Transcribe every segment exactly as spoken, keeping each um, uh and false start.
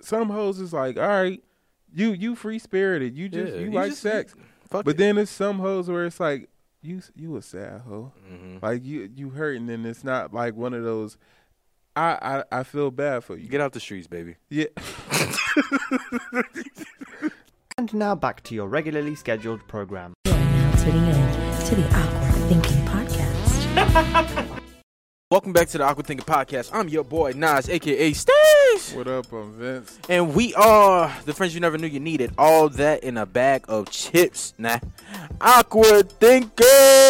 some hoes is like, all right, you you free spirited, you just Yeah, you, you like just- sex, Fuck but it. then there's some hoes where it's like you you a sad hoe, Mhm. like you you hurting, and it's not like one of those. I I, I feel bad for you. Get out the streets, baby. Yeah. And now back to your regularly scheduled program. You are now tuning in to the Awkward Thinking Podcast. Welcome back to the Awkward Thinking Podcast. I'm your boy Nas, aka Stace, What up, I'm Vince. and we are the friends you never knew you needed. All that in a bag of chips. Nah, Awkward Thinking.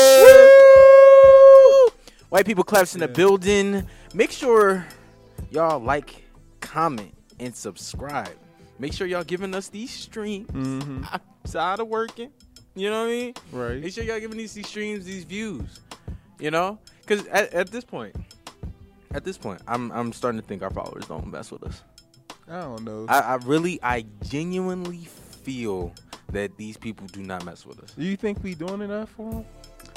White people claps in the Yeah. building. Make sure y'all like, comment, and subscribe. Make sure y'all giving us these streams Mm-hmm. outside of working. You know what I mean? Right. Make sure y'all giving these, these streams, these views. You know? Because at, at this point, at this point, I'm I'm starting to think our followers don't mess with us. I don't know. I, I really, I genuinely feel that these people do not mess with us. Do you think we doing enough for them?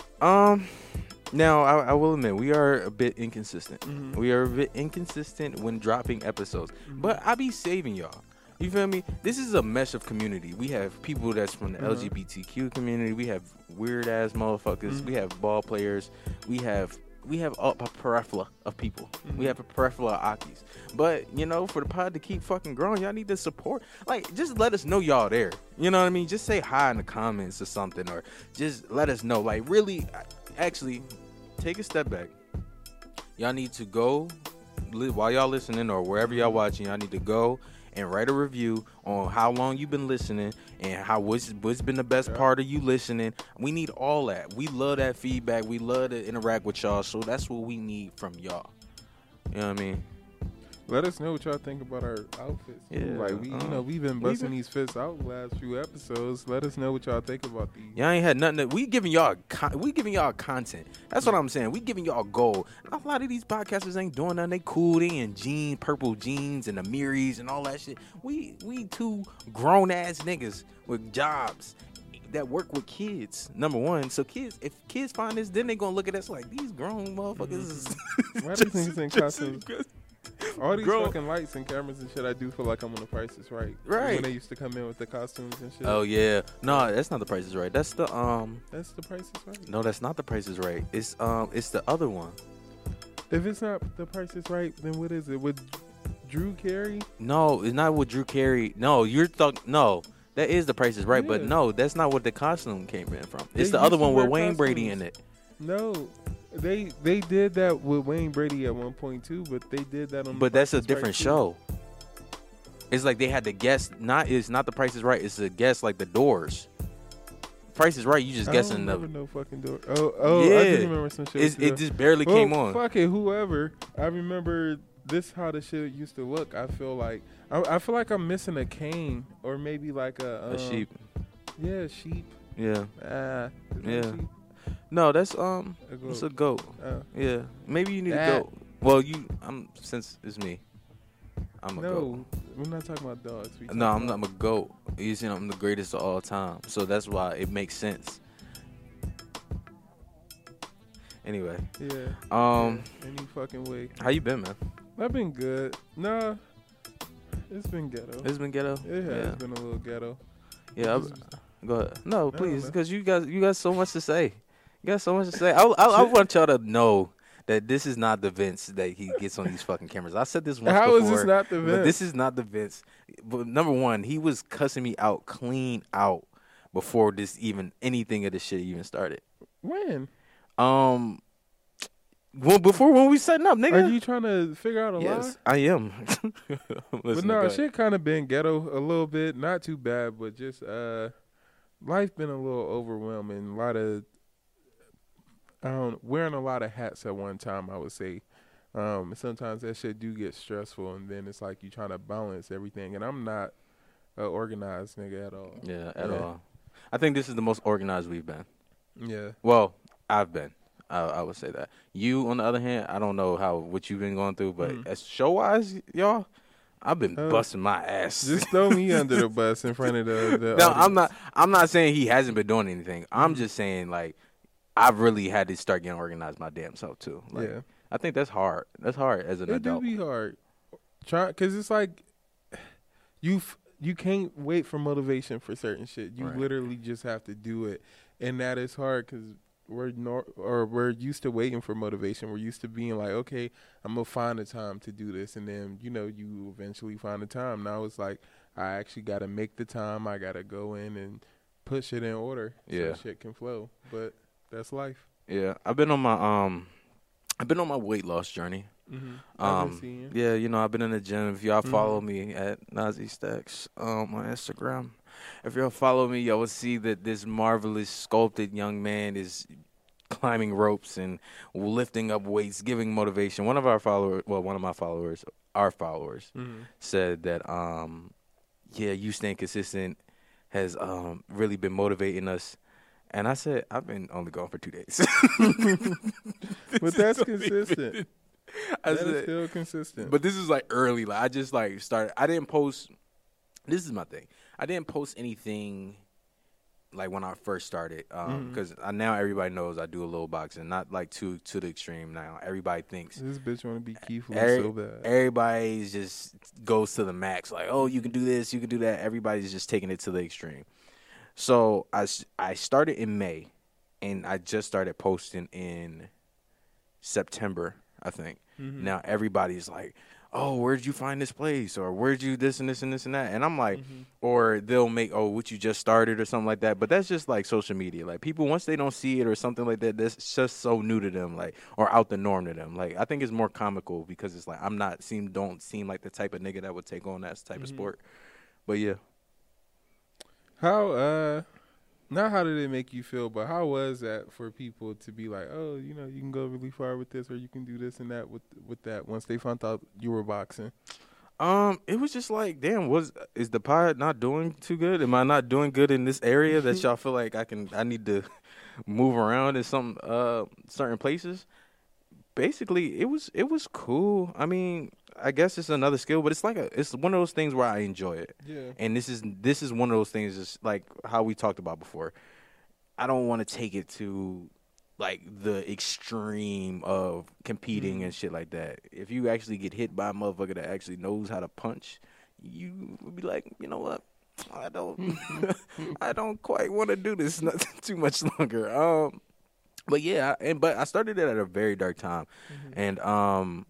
Um, now I, I will admit we are a bit inconsistent. Mhm. We are a bit inconsistent when dropping episodes, but I be saving y'all. You feel me? This is a mesh of community. We have people that's from the Uh-huh. L G B T Q community. We have weird ass motherfuckers. Mhm. We have ball players. We have we have a, a plethora of people. Mhm. We have a plethora of Akis. But you know, for the pod to keep fucking growing, y'all need to support. Like, just let us know y'all there. You know what I mean? Just say hi in the comments or something, or just let us know. Like, really, actually, take a step back. Y'all need to go li- while y'all listening or wherever y'all watching. Y'all need to go and write a review on how long you've been listening and how what's, what's been the best Yeah. part of you listening. We need all that. We love that feedback. We love to interact with y'all. So that's what we need from y'all. You know what I mean? Let us know what y'all think about our outfits. too. Yeah, like we, you um, know, we've been we busting been- these fits out the last few episodes. Let us know what y'all think about these. Y'all ain't had nothing. To, we giving y'all. Con- we giving y'all content. That's what I'm saying. We giving y'all gold. A lot of these podcasters ain't doing nothing. They cool. They in jeans, purple jeans, and the Miris and all that shit. We we two grown ass niggas with jobs that work with kids. Number one, so kids, if kids find this, then they gonna look at us like these grown motherfuckers. Is Why these niggas in costumes? All these Grown- fucking lights and cameras and shit, I do feel like I'm on the Price is Right. Right. When they used to come in with the costumes and shit. Oh yeah, no, that's not the Price is Right. That's the um. That's the Price is Right. No, that's not the Price is Right. It's um, it's the other one. If it's not the Price is Right, then what is it? With Drew Carey? No, it's not with Drew Carey. No, you're thought. No, that is the Price is Right, but Yeah. no, that's not what the costume came in from. It's They the other used to one with wear Wayne Brady in costumes. it. No. They they did that with Wayne Brady at one point too, but they did that on the But that's a Price is Right, different too. show. It's like they had to guess. Not it's not the Price is Right. It's a guess like the Doors. Price is Right. You just I guessing don't the. remember no fucking door. Oh, oh, I Yeah. do remember some shit. It's, with it the- just barely Well, came on. Fuck it, whoever. I remember this how the shit used to look. I feel like I, I feel like I'm missing a cane or maybe like a um, A sheep. Yeah, sheep. Yeah. Ah, is that a Yeah. sheep? No, that's um. A goat. It's a goat. Oh. Yeah. Maybe you need That- a goat. Well, you. I'm since it's me. I'm a no, goat. we're not talking about dogs. We No, I'm talking not. I'm a goat. You see, I'm the greatest of all time. So that's why it makes sense. Anyway, about- Yeah. um, yeah, any fucking way. how you been, man? I've been good. Nah, it's been ghetto. It's been ghetto. It has Yeah, been a little ghetto. yeah. It's I, go ahead. No, please, man. because you guys, you got so much to say. You got so much to say. I, I, I want y'all to know that this is not the Vince that he gets on these fucking cameras. I said this once How before. is this not the But Vince? this is not the Vince. But number one, he was cussing me out clean out before this even anything of this shit even started. When? Um, well, before when we setting up, nigga. Are you trying to figure out a Yes, lie? I am. But Listen, no, go ahead. shit kind of been ghetto a little bit. Not too bad, but just uh, life been a little overwhelming. A lot of, I don't wearing a lot of hats at one time. I would say, um, sometimes that shit do get stressful, and then it's like you trying to balance everything. And I'm not a organized nigga at all. Yeah, at Yeah. all. I think this is the most organized we've been. Yeah, Well, I've been. I, I would say that. You, on the other hand, I don't know how what you've been going through, but Mhm. as show wise, y'all, I've been Uh, busting my ass. just throw me under the bus in front of the. the No, audience. I'm not. I'm not saying he hasn't been doing anything. I'm just saying like I've really had to start getting organized my damn self too. Like, Yeah. I think that's hard. That's hard as an It do adult. be hard, try because it's like you f- you can't wait for motivation for certain shit. You Right. literally just have to do it, and that is hard because we're nor- or we're used to waiting for motivation. We're used to being like, okay, I'm gonna find the time to do this, and then you know you eventually find the time. Now it's like I actually got to make the time. I got to go in and push it in order Yeah. so shit can flow. But that's life. Yeah, I've been on my um, I've been on my weight loss journey. Mm-hmm. I've been Um, seeing. yeah, you know, I've been in the gym. If y'all follow Mhm. me at Nazi Stacks um, on Instagram, if y'all follow me, y'all will see that this marvelous sculpted young man is climbing ropes and lifting up weights, giving motivation. One of our followers, well, one of my followers, our followers, Mm-hmm. said that, um, yeah, you staying consistent has um, really been motivating us. And I said, I've been only gone for two days. But that's consistent. I That is said, still consistent. but this is like early. Like I just like started. I didn't post. This is my thing. I didn't post anything like when I first started Mhm. because I now everybody knows I do a little boxing, not like to to the extreme. Now everybody thinks This bitch want to be Keith Lee every, so bad. everybody just goes to the max. Like, oh, you can do this, you can do that. Everybody's just taking it to the extreme. So I s- I started in May, and I just started posting in September, I think. Mhm. Now everybody's like, oh, where'd you find this place? Or where'd you this and this and this and that? And I'm like, Mhm. or they'll make, oh, what you just started or something like that. But that's just like social media. Like people, once they don't see it or something like that, that's just so new to them, like, or out the norm to them. Like I think it's more comical because it's like I'm not seem don't seem like the type of nigga that would take on that type of Mhm. sport. But yeah. How uh, not how did it make you feel, but how was that for people to be like, oh, you know, you can go really far with this, or you can do this and that with with that. Once they found out you were boxing, Um, it was just like, damn, was is the pod not doing too good? Am I not doing good in this area that y'all feel like I can I need to move around in some uh certain places? Basically, it was it was cool. I mean, I guess it's another skill, but it's like a it's one of those things where I enjoy it. yeah, And this is this is one of those things just like how we talked about before. I don't want to take it to like the extreme of competing Mhm. and shit like that. If you actually get hit by a motherfucker that actually knows how to punch, you would be like, you know what? I don't I don't quite want to do this not too much longer. Um but yeah, I- and but I started it at a very dark time. And um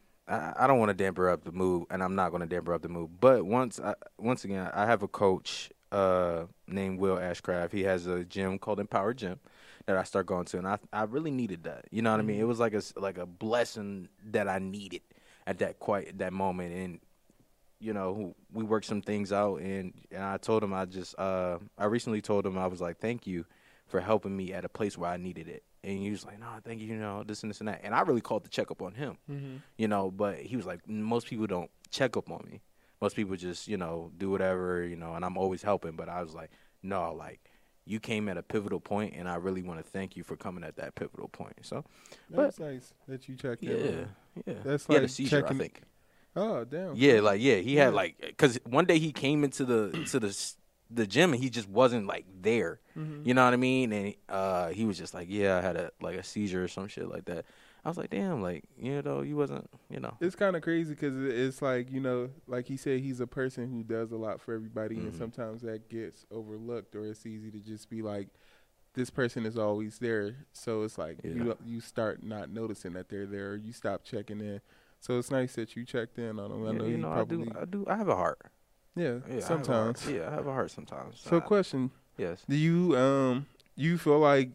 I, I don't want to damper up the mood, and I'm not going to damper up the mood. But once, I, once again, I have a coach uh, named Will Ashcraft. He has a gym called Empower Gym that I start going to, and I I really needed that. You know what I mean? It was like a s- like a blessing that I needed at that quite that moment. And you know, we worked some things out, and and I told him I just uh I recently told him I was like, thank you for helping me at a place where I needed it. And he was like, no, thank you, you know, this and this and that. And I really called to check up on him. mm-hmm. You know, but he was like, most people don't check up on me. Most people just, you know, do whatever, you know, and I'm always helping. But I was like, no, like, you came at a pivotal point, and I really want to thank you for coming at that pivotal point. So, That's nice that you checked yeah, in. yeah. That's he had a like seizure, checking- I think. Oh damn. Yeah, like, yeah, he had, Yeah. like, because one day he came into the to the s- the gym, and he just wasn't, like, there. Mhm. You know what I mean? And uh, he was just like, yeah, I had a like a seizure or some shit like that. I was like, damn, like, you know, you wasn't, you know. It's kind of crazy because it's like, you know, like he said, he's a person who does a lot for everybody, and Mhm. sometimes that gets overlooked, or it's easy to just be like, this person is always there. So it's like Yeah. you you start not noticing that they're there, or you stop checking in. So it's nice that you checked in on them. I Yeah, know you you know, I probably, do, I do, I have a heart. yeah, Yeah, sometimes. I have a heart. Yeah, I have a heart sometimes. So I- question, yes. do you um you feel like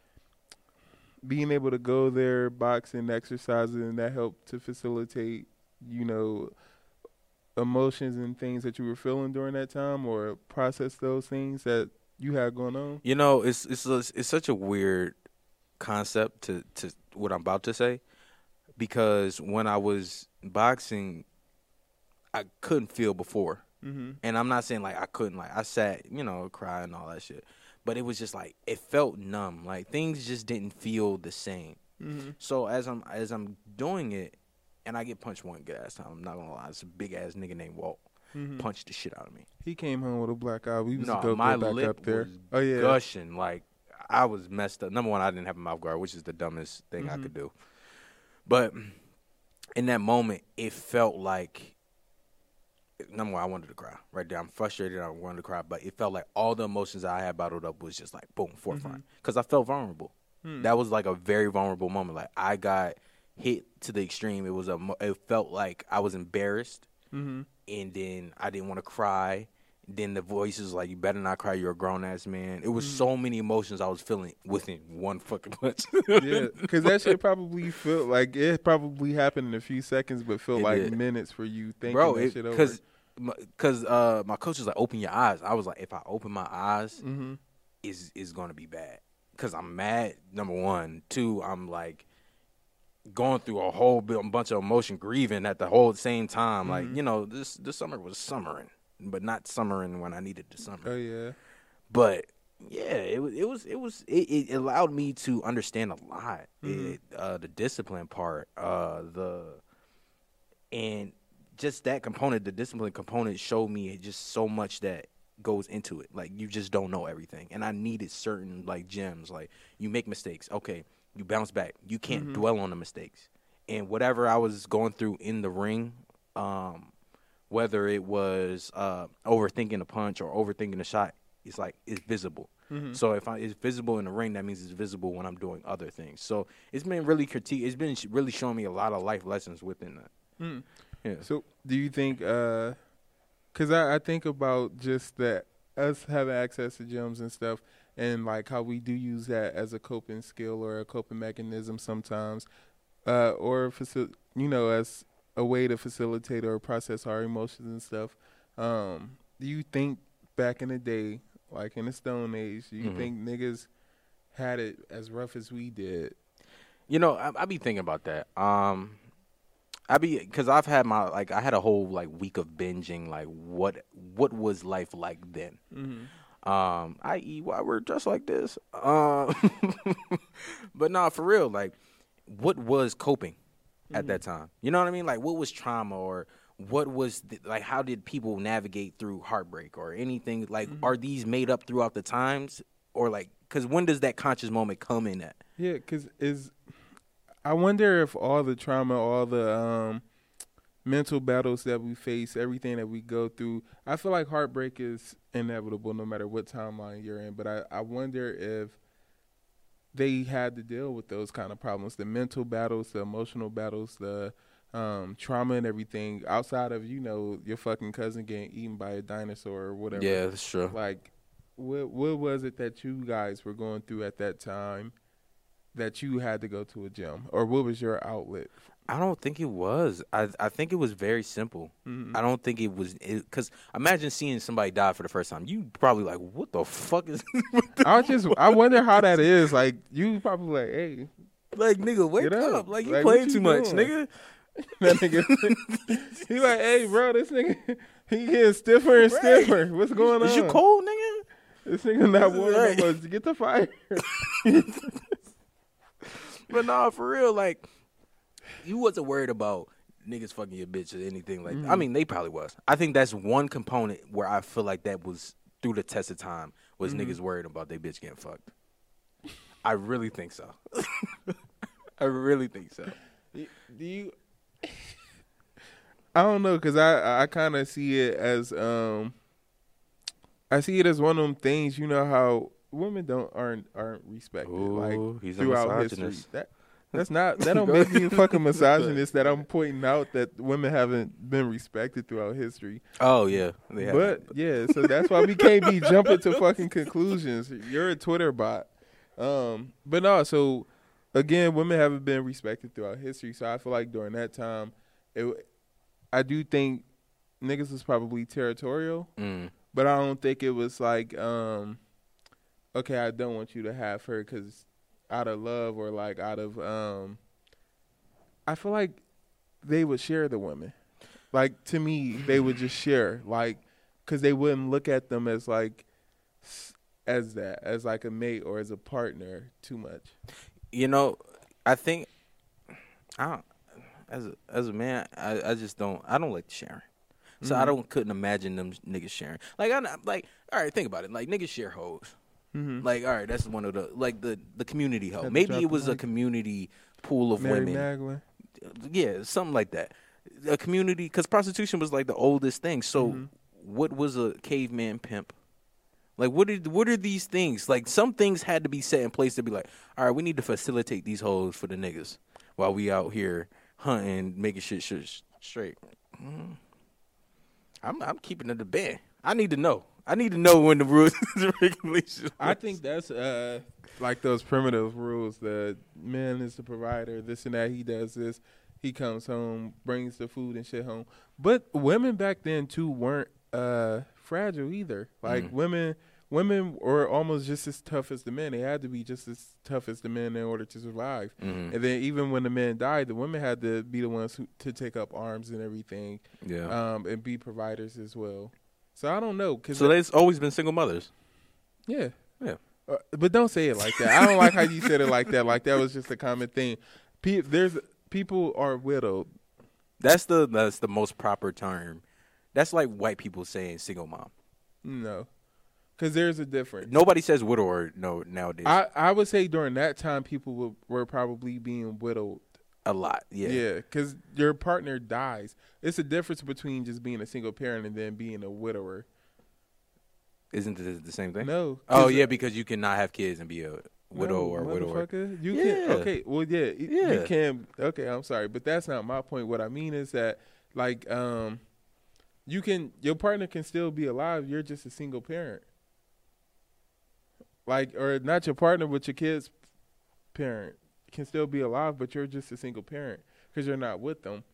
being able to go there, boxing, exercising, and that helped to facilitate, you know, emotions and things that you were feeling during that time, or process those things that you had going on? You know, it's it's a, it's such a weird concept to to what I'm about to say, because when I was boxing, I couldn't feel before. Mm-hmm. And I'm not saying like I couldn't, like I sat, you know, crying and all that shit. But it was just like it felt numb. Like things just didn't feel the same. Mm-hmm. So as I'm as I'm doing it, and I get punched one good ass time. I'm not gonna lie, it's a big ass nigga named Walt. Mm-hmm. Punched the shit out of me. He came home with a black eye. We was No, to go, my go back lip up there. was Oh yeah. gushing. Like I was messed up. Number one, I didn't have a mouth guard, which is the dumbest thing I Mhm. could do. But in that moment, it felt like number one, I wanted to cry right there. I'm frustrated. I wanted to cry, but it felt like all the emotions I had bottled up was just like boom, forefront. Because mm-hmm. I felt vulnerable. Hmm. That was like a very vulnerable moment. Like I got hit to the extreme. It was a. It felt like I was embarrassed, mm-hmm. and then I didn't want to cry. Then the voices like, "You better not cry. You're a grown ass man." It was mm-hmm. so many emotions I was feeling within one fucking punch. Yeah, because that shit probably felt like it probably happened in a few seconds, but felt it like did. minutes for you thinking Bro, that it, shit over. Cause, Because uh, my coach was like, open your eyes. I was like, if I open my eyes, mm-hmm. is is going to be bad. Because I'm mad, number one. Two, I'm like going through a whole bunch of emotion, grieving at the whole same time. Mm-hmm. Like, you know, this, this summer was summering, but not summering when I needed the summer. Oh, yeah. But, yeah, it was, it was, it was, it, it allowed me to understand a lot. Mm-hmm. It, uh, the discipline part, uh, the, and, just that component, the discipline component, showed me just so much that goes into it. Like, you just don't know everything. And I needed certain, like, gems. Like, you make mistakes. Okay, you bounce back. You can't mm-hmm. dwell on the mistakes. And whatever I was going through in the ring, um, whether it was uh, overthinking a punch or overthinking a shot, it's like, it's visible. Mm-hmm. So if I, it's visible in the ring, that means it's visible when I'm doing other things. So it's been really critique. It's been really showing me a lot of life lessons within that. Mm. Yeah. So do you think, uh, cause I, I think about just that us having access to gyms and stuff and like how we do use that as a coping skill or a coping mechanism sometimes, uh, or, faci- you know, as a way to facilitate or process our emotions and stuff. Um, do you think back in the day, like in the Stone Age, do you mm-hmm. think niggas had it as rough as we did? You know, I, I be thinking about that. Um, I be because I've had my like I had a whole like week of binging like what what was life like then. Mm-hmm. Um, that is why we're dressed like this. Um, but nah, for real, like what was coping mm-hmm. at that time? You know what I mean? Like what was trauma or what was the, like how did people navigate through heartbreak or anything? Like mm-hmm. are these made up throughout the times or like because when does that conscious moment come in at? Yeah, because is. I wonder if all the trauma, all the um, mental battles that we face, everything that we go through, I feel like heartbreak is inevitable no matter what timeline you're in. But I, I wonder if they had to deal with those kind of problems, the mental battles, the emotional battles, the um, trauma and everything outside of, you know, your fucking cousin getting eaten by a dinosaur or whatever. Yeah, that's true. Like, what, what was it that you guys were going through at that time that you had to go to a gym, or what was your outlet? I don't think it was. I I think it was very simple. Mm-hmm. I don't think it was because imagine seeing somebody die for the first time. You probably like, what the fuck is? I was just I wonder how that is. Like you probably like, hey, like nigga, wake up. up! Like you like, playing too much, nigga. That nigga, he like, hey, bro, this nigga, he getting stiffer and stiffer. Right. What's going on? Is you cold, nigga? This nigga not warm right. no more. Get the fire. But nah, for real, like, you wasn't worried about niggas fucking your bitch or anything like mm-hmm. that. I mean, they probably was. I think that's one component where I feel like that was through the test of time was mm-hmm. niggas worried about their bitch getting fucked. I really think so. I really think so. Do you? I don't know, because I, I kind of see it as, um, I see it as one of them things, you know how women don't aren't aren't respected. Ooh, like he's throughout history. That that's not that don't make me a fucking misogynist that I'm pointing out that women haven't been respected throughout history. Oh yeah. They but yeah, so that's why we can't be jumping to fucking conclusions. You're a Twitter bot. Um but no, so again, women haven't been respected throughout history. So I feel like during that time it I do think niggas was probably territorial. Mm. But I don't think it was like um okay, I don't want you to have her because out of love or like out of, um, I feel like they would share the women. Like to me, they would just share, like, because they wouldn't look at them as like, as that, as like a mate or as a partner too much. You know, I think, I don't, as a, as a man, I, I just don't, I don't like sharing. So mm-hmm. I don't, couldn't imagine them niggas sharing. Like, I'm not, like, all right, think about it. Like, niggas share hoes. Mm-hmm. Like, all right, that's one of the, like, the, the community hoe. Maybe it was a community pool of Mary women. Magdalene. Yeah, something like that. a community, because prostitution was like the oldest thing. So Mhm. what was a caveman pimp? Like, what are, what are these things? Like, some things had to be set in place to be like, all right, we need to facilitate these hoes for the niggas while we out here hunting, making shit, shit straight. Mm. I'm I'm keeping it a band. I need to know. I need to know when the rules and regulations. I think that's uh like those primitive rules. The man is the provider, this and that. He does this. He comes home, brings the food and shit home. But women back then too weren't uh fragile either. Like Mm. women, women were almost just as tough as the men. They had to be just as tough as the men in order to survive. Mhm. And then even when the men died, the women had to be the ones who to take up arms and everything, Yeah. um, and be providers as well. So I don't know, cause So there's always been single mothers. yeah. Yeah. Uh, but don't say it like that. I don't like how you said it like that. Like that was just a common thing. Pe- there's people are widowed. That's the that's the most proper term. That's like white people saying single mom. No, because there's a difference. Nobody says widower no nowadays. I, I would say during that time people were, were probably being widowed. a lot. Yeah. Yeah, because your partner dies. It's a difference between just being a single parent and then being a widower. Isn't it the same thing? No. Oh 'cause- yeah, because you cannot have kids and be a widow No, or widower. motherfucker. You Yeah. can okay, well yeah, y- Yeah. you can okay, I'm sorry, but that's not my point. What I mean is that like um you can your partner can still be alive, you're just a single parent. Like or not your partner but your kid's parent can still be alive, but you're just a single parent cuz you're not with them.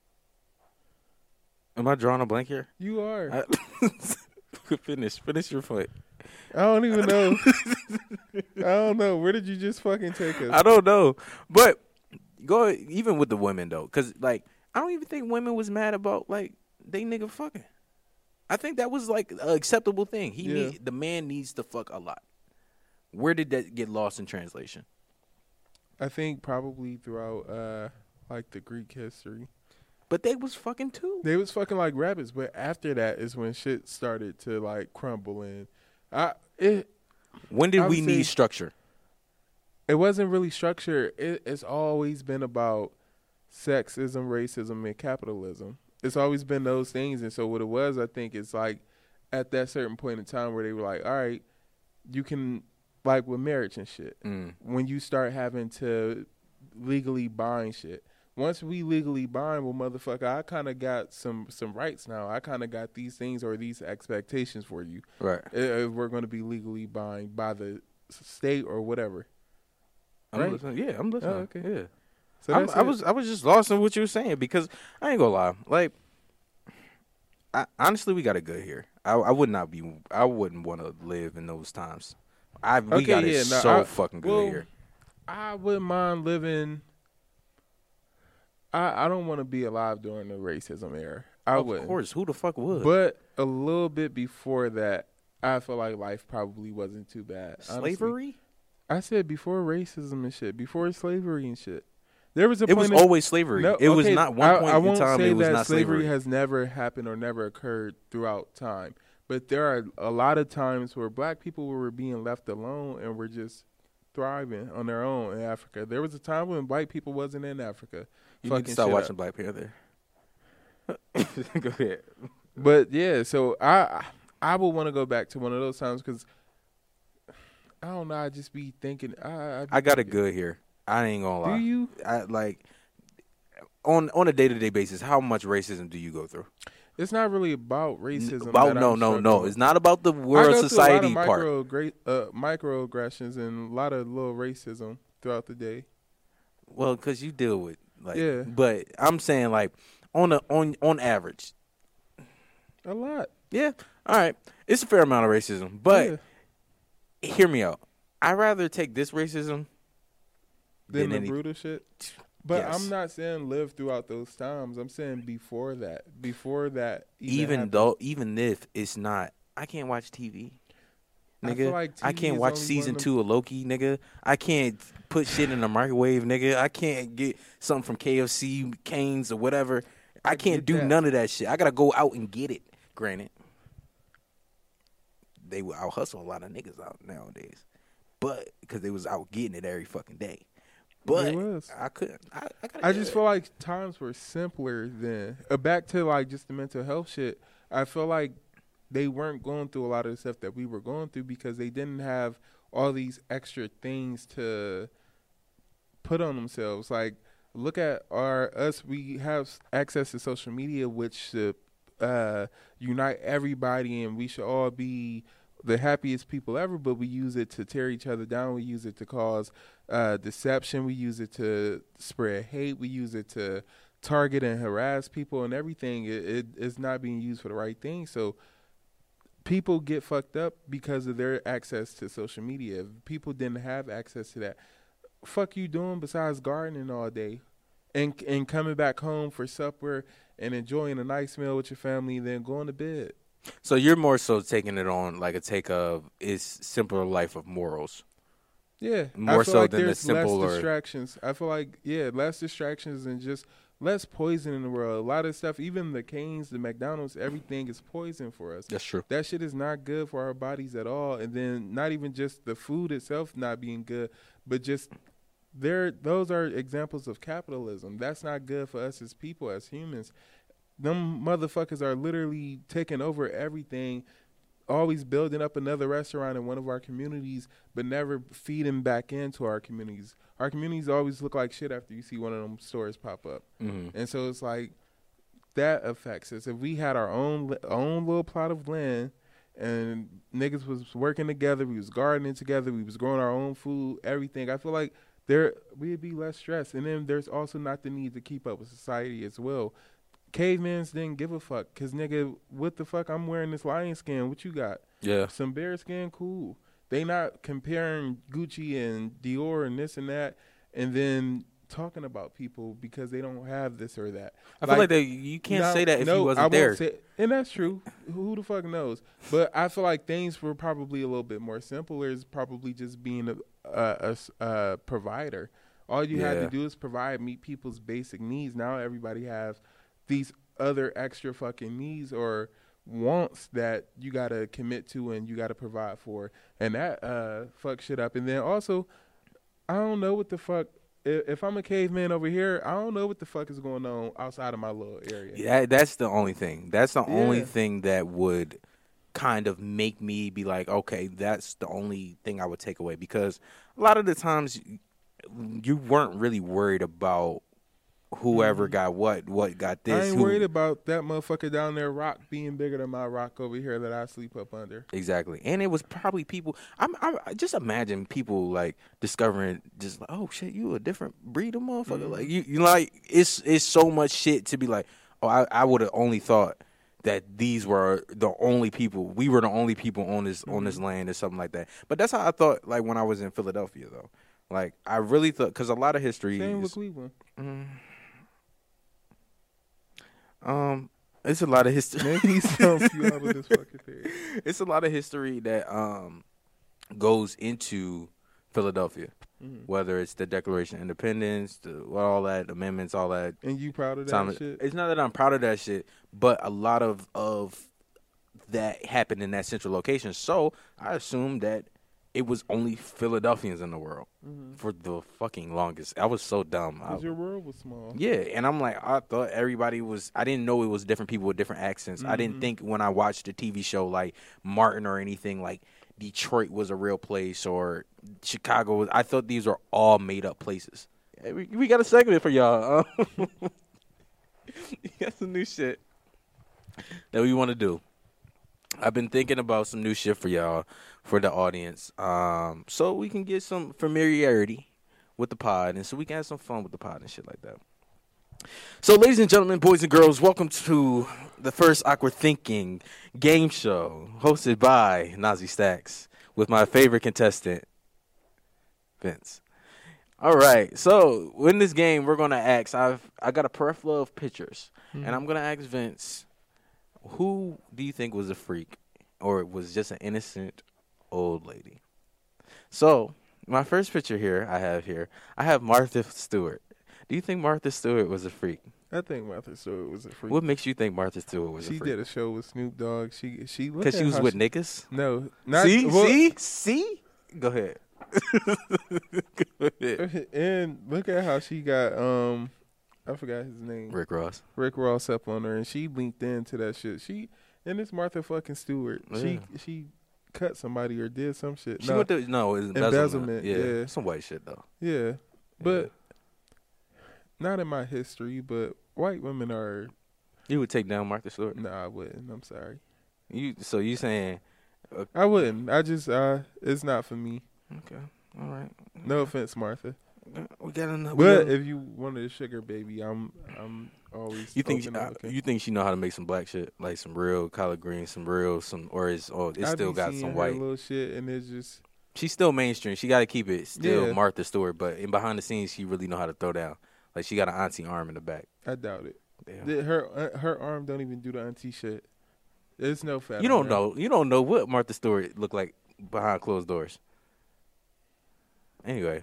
Am I drawing a blank here? You are. I, I, finish. Finish your point. don't even know. I don't know. Where did you just fucking take us? I don't know, but go even with the women though, because like I don't even think women was mad about like they nigga fucking. I think that was like an acceptable thing. He Yeah. need, the man needs to fuck a lot. Where did that get lost in translation? I think probably throughout uh like the Greek history. But they was fucking too. They was fucking like rabbits, but after that is when shit started to like crumble and I it When did I we would need say- structure? it wasn't really structured. It, it's always been about sexism, racism, and capitalism. It's always been those things, and so what it was, I think, is like at that certain point in time where they were like, all right, you can like with marriage and shit. Mm. When you start having to legally bind shit. Once we legally bind, well, motherfucker, I kind of got some some rights now. I kind of got these things or these expectations for you. Right. If we're going to be legally bind by the state or whatever. I'm Right. listening. Yeah, I'm listening. Oh, okay. Yeah. So I'm- that's I it. was I was just lost in what you were saying because I ain't gonna lie. Like, I, honestly, we got it good here. I, I would not be. I wouldn't want to live in those times. I we Okay, got it yeah, no, so I- fucking good well, here. I wouldn't mind living. I I don't want to be alive during the racism era. I Of would. course, who the fuck would? But a little bit before that, I feel like life probably wasn't too bad. honestly. Slavery? I said before racism and shit, before slavery and shit. There was a It was point in- always slavery. No, it was okay, not one I, point I in won't time. say It was that not slavery. has never happened or never occurred throughout time. But there are a lot of times where black people were being left alone and were just thriving on their own in Africa. There was a time when white people wasn't in Africa. You need fucking to start shit watching up. Black Panther. Go ahead. But yeah, so I I would want to go back to one of those times because I don't know. I just be thinking. I I, be I got it thinking, good here. I ain't gonna Do lie. you? I like on on a day to day basis. How much racism do you go through? It's not really about racism. About that no I'm no no. struggling with. It's not about the I world go society through a lot part. of micro, uh, microaggressions and a lot of little racism throughout the day. Well, because you deal with like, Yeah. But I'm saying like on a on on average, A lot. yeah. All right, it's a fair amount of racism, but Yeah. hear me out. I'd rather take this racism Then than the any. brutal shit. But Yes. I'm not saying live throughout those times. I'm saying before that. Before that. Even, Even happened. though, even if it's not, I can't watch T V. I Nigga, feel like I T V can't is watch only season one of two of Loki, nigga. I can't put shit in the microwave, nigga. I can't get something from K F C, Cane's, or whatever. I, I can't get do that. none of that shit. I gotta go out and get it. Granted, they will out hustle a lot of niggas out nowadays, but because they was out getting it every fucking day. But It was. I couldn't. I, I, gotta I get just it. feel like times were simpler then. Uh, back to like just the mental health shit. I feel like they weren't going through a lot of the stuff that we were going through because they didn't have all these extra things to put on themselves. Like, look at our us. We have access to social media, which should uh, unite everybody, and we should all be the happiest people ever. But we use it to tear each other down. We use it to cause uh, deception. We use it to spread hate. We use it to target and harass people, and everything. It, it is not being used for the right thing. So people get fucked up because of their access to social media. If people didn't have access to that, fuck you doing besides gardening all day and and coming back home for supper and enjoying a nice meal with your family and then going to bed. So you're more so taking it on like a take of is simpler life of morals. Yeah. More I feel so like than the there's simple less or- distractions. I feel like, yeah, less distractions and just less poison in the world. A lot of stuff, even the Canes, the McDonald's, everything is poison for us. That's true. That shit is not good for our bodies at all. And then not even just the food itself not being good, but just there. Those are examples of capitalism. That's not good for us as people, as humans. Them motherfuckers are literally taking over everything, always building up another restaurant in one of our communities, but never feeding back into our communities. Our communities always look like shit after you see one of them stores pop up. Mm-hmm. And so it's like that affects us. If we had our own own little plot of land and niggas was working together, we was gardening together, we was growing our own food, everything, I feel like there we'd be less stressed. And then there's also not the need to keep up with society as well. Cavemans didn't give a fuck because, nigga, what the fuck? I'm wearing this lion skin. What you got? Yeah. Some bear skin? Cool. They not comparing Gucci and Dior and this and that and then talking about people because they don't have this or that. I feel like they, you can't no, say that if no, you I wasn't won't there. say- and that's true. Who the fuck knows? But I feel like things were probably a little bit more simple. Is probably just being a, a, a s- a provider. All you had Yeah. to do is provide, meet people's basic needs. Now everybody has these other extra fucking needs or wants that you gotta commit to and you gotta provide for, and that uh fuck shit up. And then also, I don't know what the fuck. If, if I'm a caveman over here, I don't know what the fuck is going on outside of my little area. Yeah, that's the only thing. That's the only Yeah. thing that would kind of make me be like, okay, that's the only thing I would take away. Because a lot of the times you weren't really worried about whoever got what, what got this. I ain't who, worried about that motherfucker down there rock being bigger than my rock over here that I sleep up under. Exactly. And it was probably people, I'm, I'm, I just imagine people like discovering just like, oh shit, you a different breed of motherfucker. Mm-hmm. Like you, you like, it's, it's so much shit to be like, oh, I, I would have only thought that these were the only people, we were the only people on this, mm-hmm. on this land or something like that. But that's how I thought, like when I was in Philadelphia though. Like I really thought, cause a lot of history Same is, with Cleveland. mm, Um, it's a lot of history. Maybe he sounds you out of this fucking thing. It's a lot of history that um goes into Philadelphia, Mhm. whether it's the Declaration of Independence, the well, all that amendments, all that. And you proud of that Time, shit? it's not that I'm proud of that shit, but a lot of of that happened in that central location. So I assumed that it was only Philadelphians in the world Mhm. for the fucking longest. I was so dumb. I, Because your world was small. yeah, and I'm like, I thought everybody was, I didn't know it was different people with different accents. I didn't Mhm. think when I watched the T V show like Martin or anything, like Detroit was a real place or Chicago was, I thought these were all made up places. Hey, we, we got a segment for y'all. Uh, we got some new shit that we want to do. I've been thinking about some new shit for y'all, for the audience, um, so we can get some familiarity with the pod, and so we can have some fun with the pod and shit like that. So, ladies and gentlemen, boys and girls, welcome to the first Awkward Thinking game show, hosted by Nazi Stacks, with my favorite contestant, Vince. All right, so in this game, we're gonna ask. I've I got a plethora of pictures, Mhm. and I'm gonna ask Vince, who do you think was a freak, or was just an innocent old lady? So, my first picture here, I have here, I have Martha Stewart. Do you think Martha Stewart was a freak? I think Martha Stewart was a freak. What makes you think Martha Stewart was she a freak? did a show with Snoop Dogg. She she looked Because at she was how with niggas? No, not See? well, See? See? Go ahead. And look at how she got um, I forgot his name. Rick Ross. Rick Ross up on her, and she linked into that shit. She and it's Martha fucking Stewart. Yeah. She she cut somebody or did some shit. She no, went to no it was embezzlement. embezzlement, Yeah. yeah. some white shit though. yeah, but not in my history. But white women are. You would take down Martha Stewart. No, I wouldn't. I'm sorry. You so you saying? I wouldn't. I just uh, it's not for me. Okay, all right. No offense, Martha. We got another. But if you wanted a sugar baby, I'm I'm always. You think open uh, and looking. you think she know how to make some black shit, like some real collard greens, some real some, or is or it I still be got seeing some her white. little shit, and it's just She's still mainstream. She got to keep it still Yeah. Martha Stewart, but in behind the scenes, she really know how to throw down. Like she got an auntie arm in the back. I doubt it. Damn. The- Her uh, her arm don't even do the auntie shit. There's no fat. You on don't her. know. You don't know what Martha Stewart look like behind closed doors. Anyway,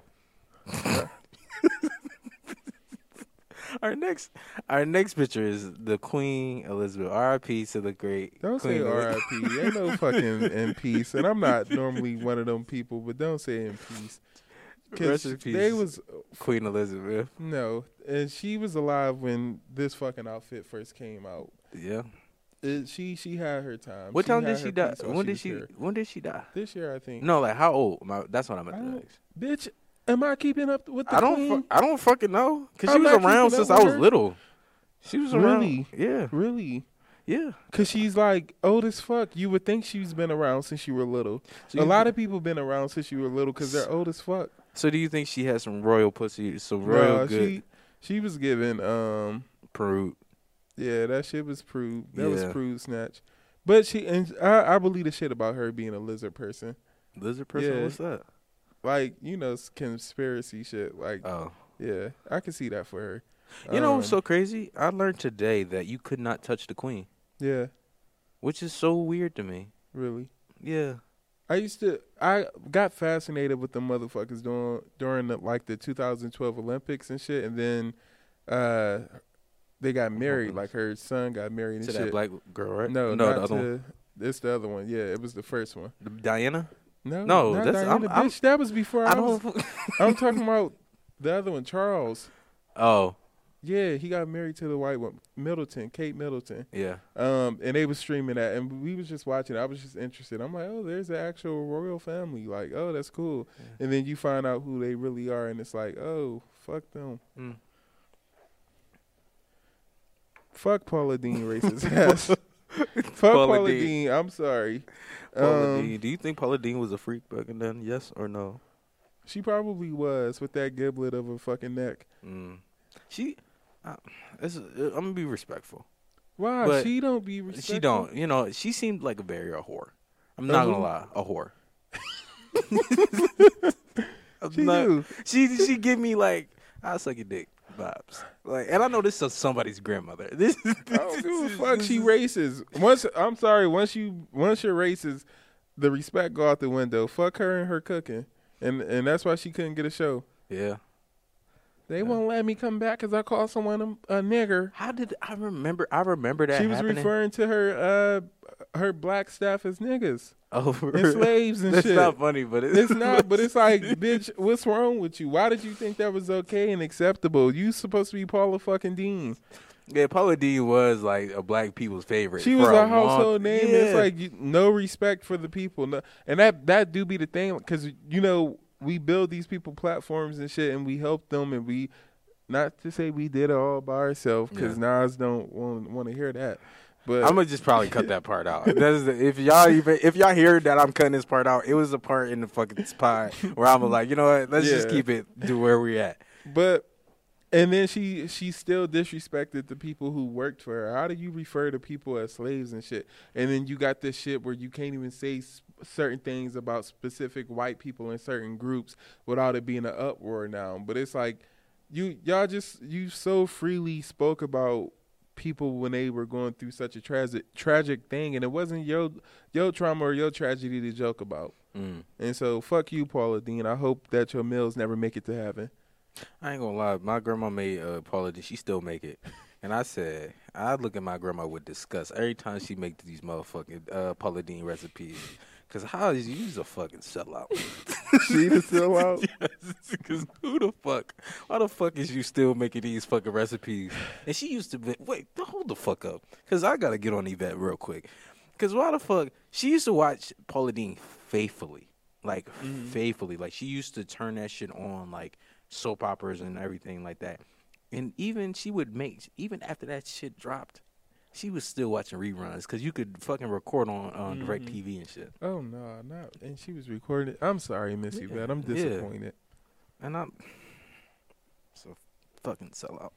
our next our next picture is the Queen Elizabeth. R I P to the great. Don't Queen say Elizabeth. R I P Ain't no fucking in peace. And I'm not normally one of them people, but don't say in peace. Rest Because in peace, they was Queen Elizabeth. no, and she was alive when this fucking outfit first came out. Yeah. It, she she had her time. What time had did her she die? piece while When did was she? here. When did she die? This year, I think. No, like how old? My, that's what I'm I at. don't, bitch, am I keeping up with the I don't. queen? Fu- I don't fucking know. Cause she I'm was not around keeping up since I with was her. little. She was around. Really? Yeah. Really? Yeah. Cause she's like old as fuck. You would think she's been around since you were little. So A you- lot of people been around since you were little because they're old as fuck. So do you think she had some royal pussy? Some royal Nah, good she she was given um prude. yeah, that shit was prude. That was Yeah. prude snatch. But she and I, I believe the shit about her being a lizard person. Lizard person. Yeah. What's that? Like, you know, s- conspiracy shit. Like Oh. yeah, I can see that for her. You know Um, what's so crazy? I learned today that you could not touch the queen, yeah, which is so weird to me. really. Yeah. I used to. I got fascinated with the motherfuckers doing during the, like the two thousand twelve Olympics and shit, and then uh, they got married. Like her son got married and To shit. that black girl, right? no, no, not the other to, one. It's the other one. Yeah, it was the first one. The Diana. No, No, not that's- I'm- Diana, I'm- bitch. That was before I, I was. don't. I'm talking about the other one, Charles. Oh, Yeah, he got married to the white one, Middleton, Kate Middleton. yeah. Um, and they was streaming that, and we was just watching. I was just interested. I'm like, oh, there's the actual royal family. Like, oh, that's cool. Yeah. And then you find out who they really are, and it's like, oh, fuck them. Mm. Fuck Paula Dean, racist ass. Fuck Paula Paula, Deen. Dean. I'm sorry. Paula Um, Deen. Do you think Paula Dean was a freak back then? Yes or no? She probably was with that giblet of a fucking neck. Mm. She. Uh, it's, I'm gonna be respectful. Why? But She don't be respectful. She don't. You know, she seemed like a very a whore. I'm A not who? gonna lie, a whore. I'm She not- do. She she give me like I'll suck your dick vibes. Like, and I know this is somebody's grandmother. This is I don't give a fuck. She racist. Once I'm sorry. Once you once you're racist, the respect go out the window. Fuck her and her cooking, and and that's why she couldn't get a show. Yeah. They won't let me come back because I called someone a, a nigger. How did I remember? I remember that She was happening. referring to her uh her black staff as niggas oh, and slaves and That's shit. not funny, but it's, It's not, but it's like, bitch, what's wrong with you? Why did you think that was okay and acceptable? You supposed to be Paula fucking Dean. Yeah, Paula Dean was like a black people's favorite. She for was a long- household name. Yeah. It's like you, no respect for the people, no, and that that do be the thing because you know we build these people platforms and shit, and we help them, and we not to say we did it all by ourselves because Nas don't want want to hear that. But I'm gonna just probably cut that part out. That is the, if y'all even if y'all hear that I'm cutting this part out, it was a part in the fucking pod where I'm like, you know what? Let's just Yeah. keep it to where we at. But and then she she still disrespected the people who worked for her. How do you refer to people as slaves and shit? And then you got this shit where you can't even say s- certain things about specific white people in certain groups without it being an uproar now. But it's like you y'all just you so freely spoke about people when they were going through such a tragic tragic thing, and it wasn't your your trauma or your tragedy to joke about. Mm. And so fuck you, Paula Dean. I hope that your meals never make it to heaven. I ain't gonna lie, my grandma made uh, Paula Dean. She still make it, and I said I look at my grandma with disgust every time she make these motherfucking uh, Paula Dean recipes. Cause how is you's a fucking sellout? She the sellout. Because who the fuck? Why the fuck is you still making these fucking recipes? And she used to be. Wait, hold the fuck up. Because I got to get on Yvette real quick. Because why the fuck? She used to watch Paula Deen faithfully. Like, mm-hmm. faithfully. Like, she used to turn that shit on, like, soap operas and everything like that. And even she would make, even after that shit dropped, she was still watching reruns because you could fucking record on, on mm-hmm. DirecTV and shit. Oh, no, not. And she was recording. I'm sorry, Miss yeah. Yvette. I'm disappointed. Yeah. And I'm so fucking sellout.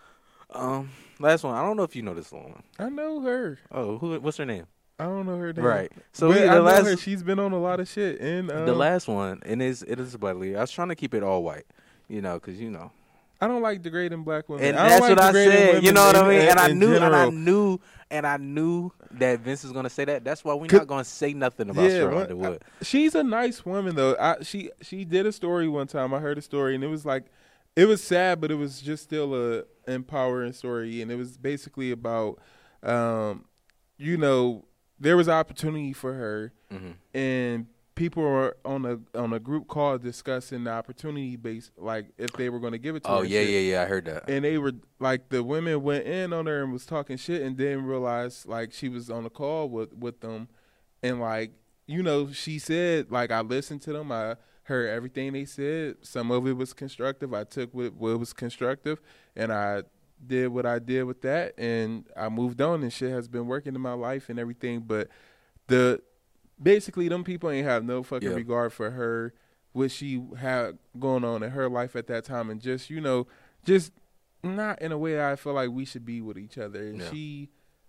Um, last one. I don't know if you know this one. I know her. Oh, who? What's her name? I don't know her name. Right. So but we, the I know last, her. She's been on a lot of shit. And um, the last one, and it's, it is Budley. I was trying to keep it all white, you know, because, you know. I don't like degrading black women. And I that's like what I said. You know what I mean? In, and I in knew, general. and I knew, and I knew that Vince was gonna say that. That's why we're not gonna say nothing about yeah, Cheryl one, Underwood. I, she's a nice woman, though. I, she she did a story one time. I heard a story, and it was like, it was sad, but it was just still a empowering story. And it was basically about, um, you know, there was opportunity for her, mm-hmm. and people were on a on a group call discussing the opportunity based, like if they were going to give it to oh, her. Oh yeah, yeah, yeah, I heard that. And they were like, the women went in on her and was talking shit, and didn't realize like she was on a call with with them, and like, you know, she said like, I listened to them, I heard everything they said. Some of it was constructive. I took what, what was constructive, and I did what I did with that, and I moved on, and shit has been working in my life and everything. But the basically, them people ain't have no fucking yeah. regard for her, what she had going on in her life at that time, and just, you know, just not in a way I feel like we should be with each other. And yeah. she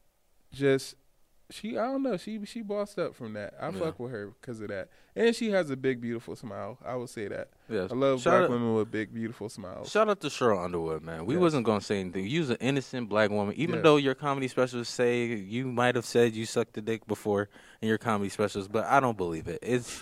just, she, I don't know, she she bossed up from that. I yeah. fuck with her because of that. And she has a big, beautiful smile. I would say that. Yes. I love shout black out, women with big, beautiful smiles. Shout out to Cheryl Underwood, man. We yes. wasn't going to say anything. You was an innocent black woman. Even yes. though your comedy specials say you might have said you sucked a dick before in your comedy specials, but I don't believe it. It's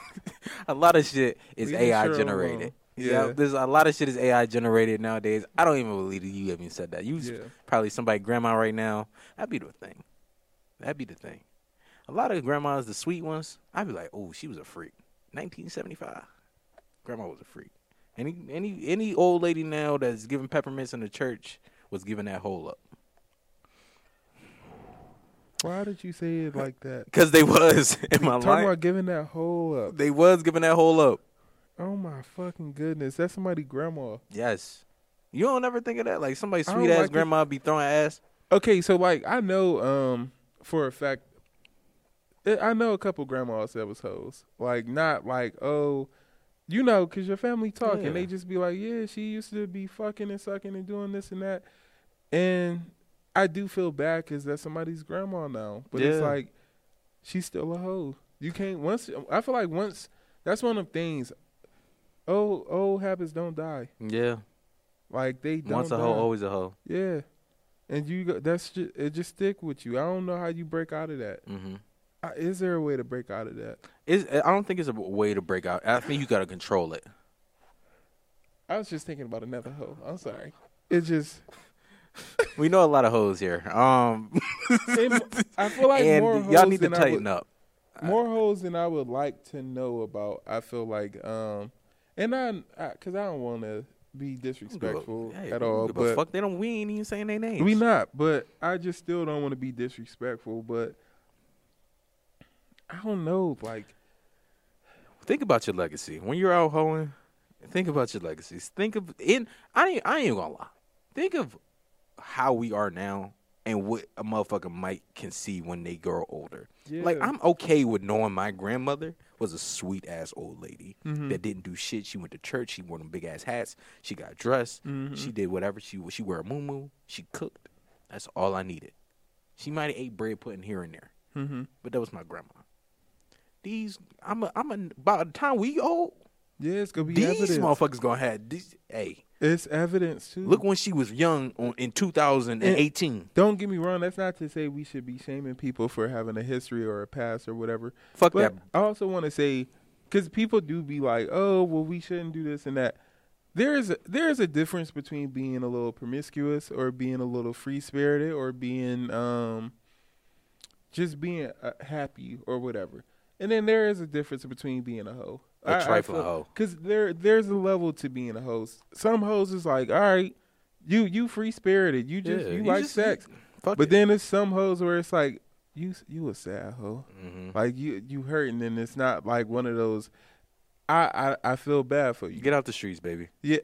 a lot of shit is Leave A I generated. Alone. Yeah. yeah, there's a lot of shit is A I generated nowadays. I don't even believe you even said that. You yeah. probably somebody grandma right now. That'd be the thing. That'd be the thing. A lot of grandmas, the sweet ones, I'd be like, oh, she was a freak. nineteen seventy-five, grandma was a freak. Any any any old lady now that's giving peppermints in the church was giving that hole up. Why did you say it like that? Because they was in my life. Talking about giving that hole up. They was giving that hole up. Oh my fucking goodness, that's somebody's grandma. Yes. You don't ever think of that? Like somebody's sweet ass like grandma it. Be throwing ass. Okay, so like I know um for a fact. I know a couple grandmas that was hoes. Like, not like, oh, you know, because your family talk, yeah. and they just be like, yeah, she used to be fucking and sucking and doing this and that. And I do feel bad because that's somebody's grandma now. But yeah. it's like, she's still a hoe. You can't, once, I feel like once, that's one of the things, old, old habits don't die. Yeah. Like, they don't Once a die. hoe, always a hoe. Yeah. And you, that's just, it just stick with you. I don't know how you break out of that. Mm-hmm. Is there a way to break out of that? Is I don't think it's a way to break out. I think you got to control it. I was just thinking about another hoe. I'm sorry. It just. We know a lot of hoes here. Um, I feel like and more hoes y'all need to than tighten would, up. More hoes than I would like to know about. I feel like, um, and I, because I, I don't want to be disrespectful hey, at all. But fuck, they don't. We ain't even saying their names. We not. But I just still don't want to be disrespectful. But. I don't know, like, think about your legacy when you're out hoeing. Think about your legacies. Think of in. I ain't. I ain't gonna lie. Think of how we are now and what a motherfucker might can see when they grow older. Yeah. Like, I'm okay with knowing my grandmother was a sweet ass old lady mm-hmm. that didn't do shit. She went to church. She wore them big ass hats. She got dressed. Mm-hmm. She did whatever. She she wear a muumuu. She cooked. That's all I needed. She might have ate bread pudding here and there, mm-hmm. but that was my grandma. These, I'm a, I'm a, by the time we old, yeah, it's gonna be these evidence. motherfuckers gonna have this. Hey, it's evidence too. Look when she was young on, in two thousand eighteen. And don't get me wrong. That's not to say we should be shaming people for having a history or a past or whatever. Fuck but that. I also want to say, because people do be like, oh, well, we shouldn't do this and that. There is a, there is a difference between being a little promiscuous or being a little free spirited or being um just being uh, happy or whatever. And then there is a difference between being a hoe. A trifling hoe. Because there, there's a level to being a host. Some hoes is like, all right, you you free spirited, you just Yeah, you, you like just- sex. Fuck But it. then there's some hoes where it's like, you you a sad hoe, Mhm. like you you hurting, and it's not like one of those. I I, I feel bad for you. Get out the streets, baby. Yeah.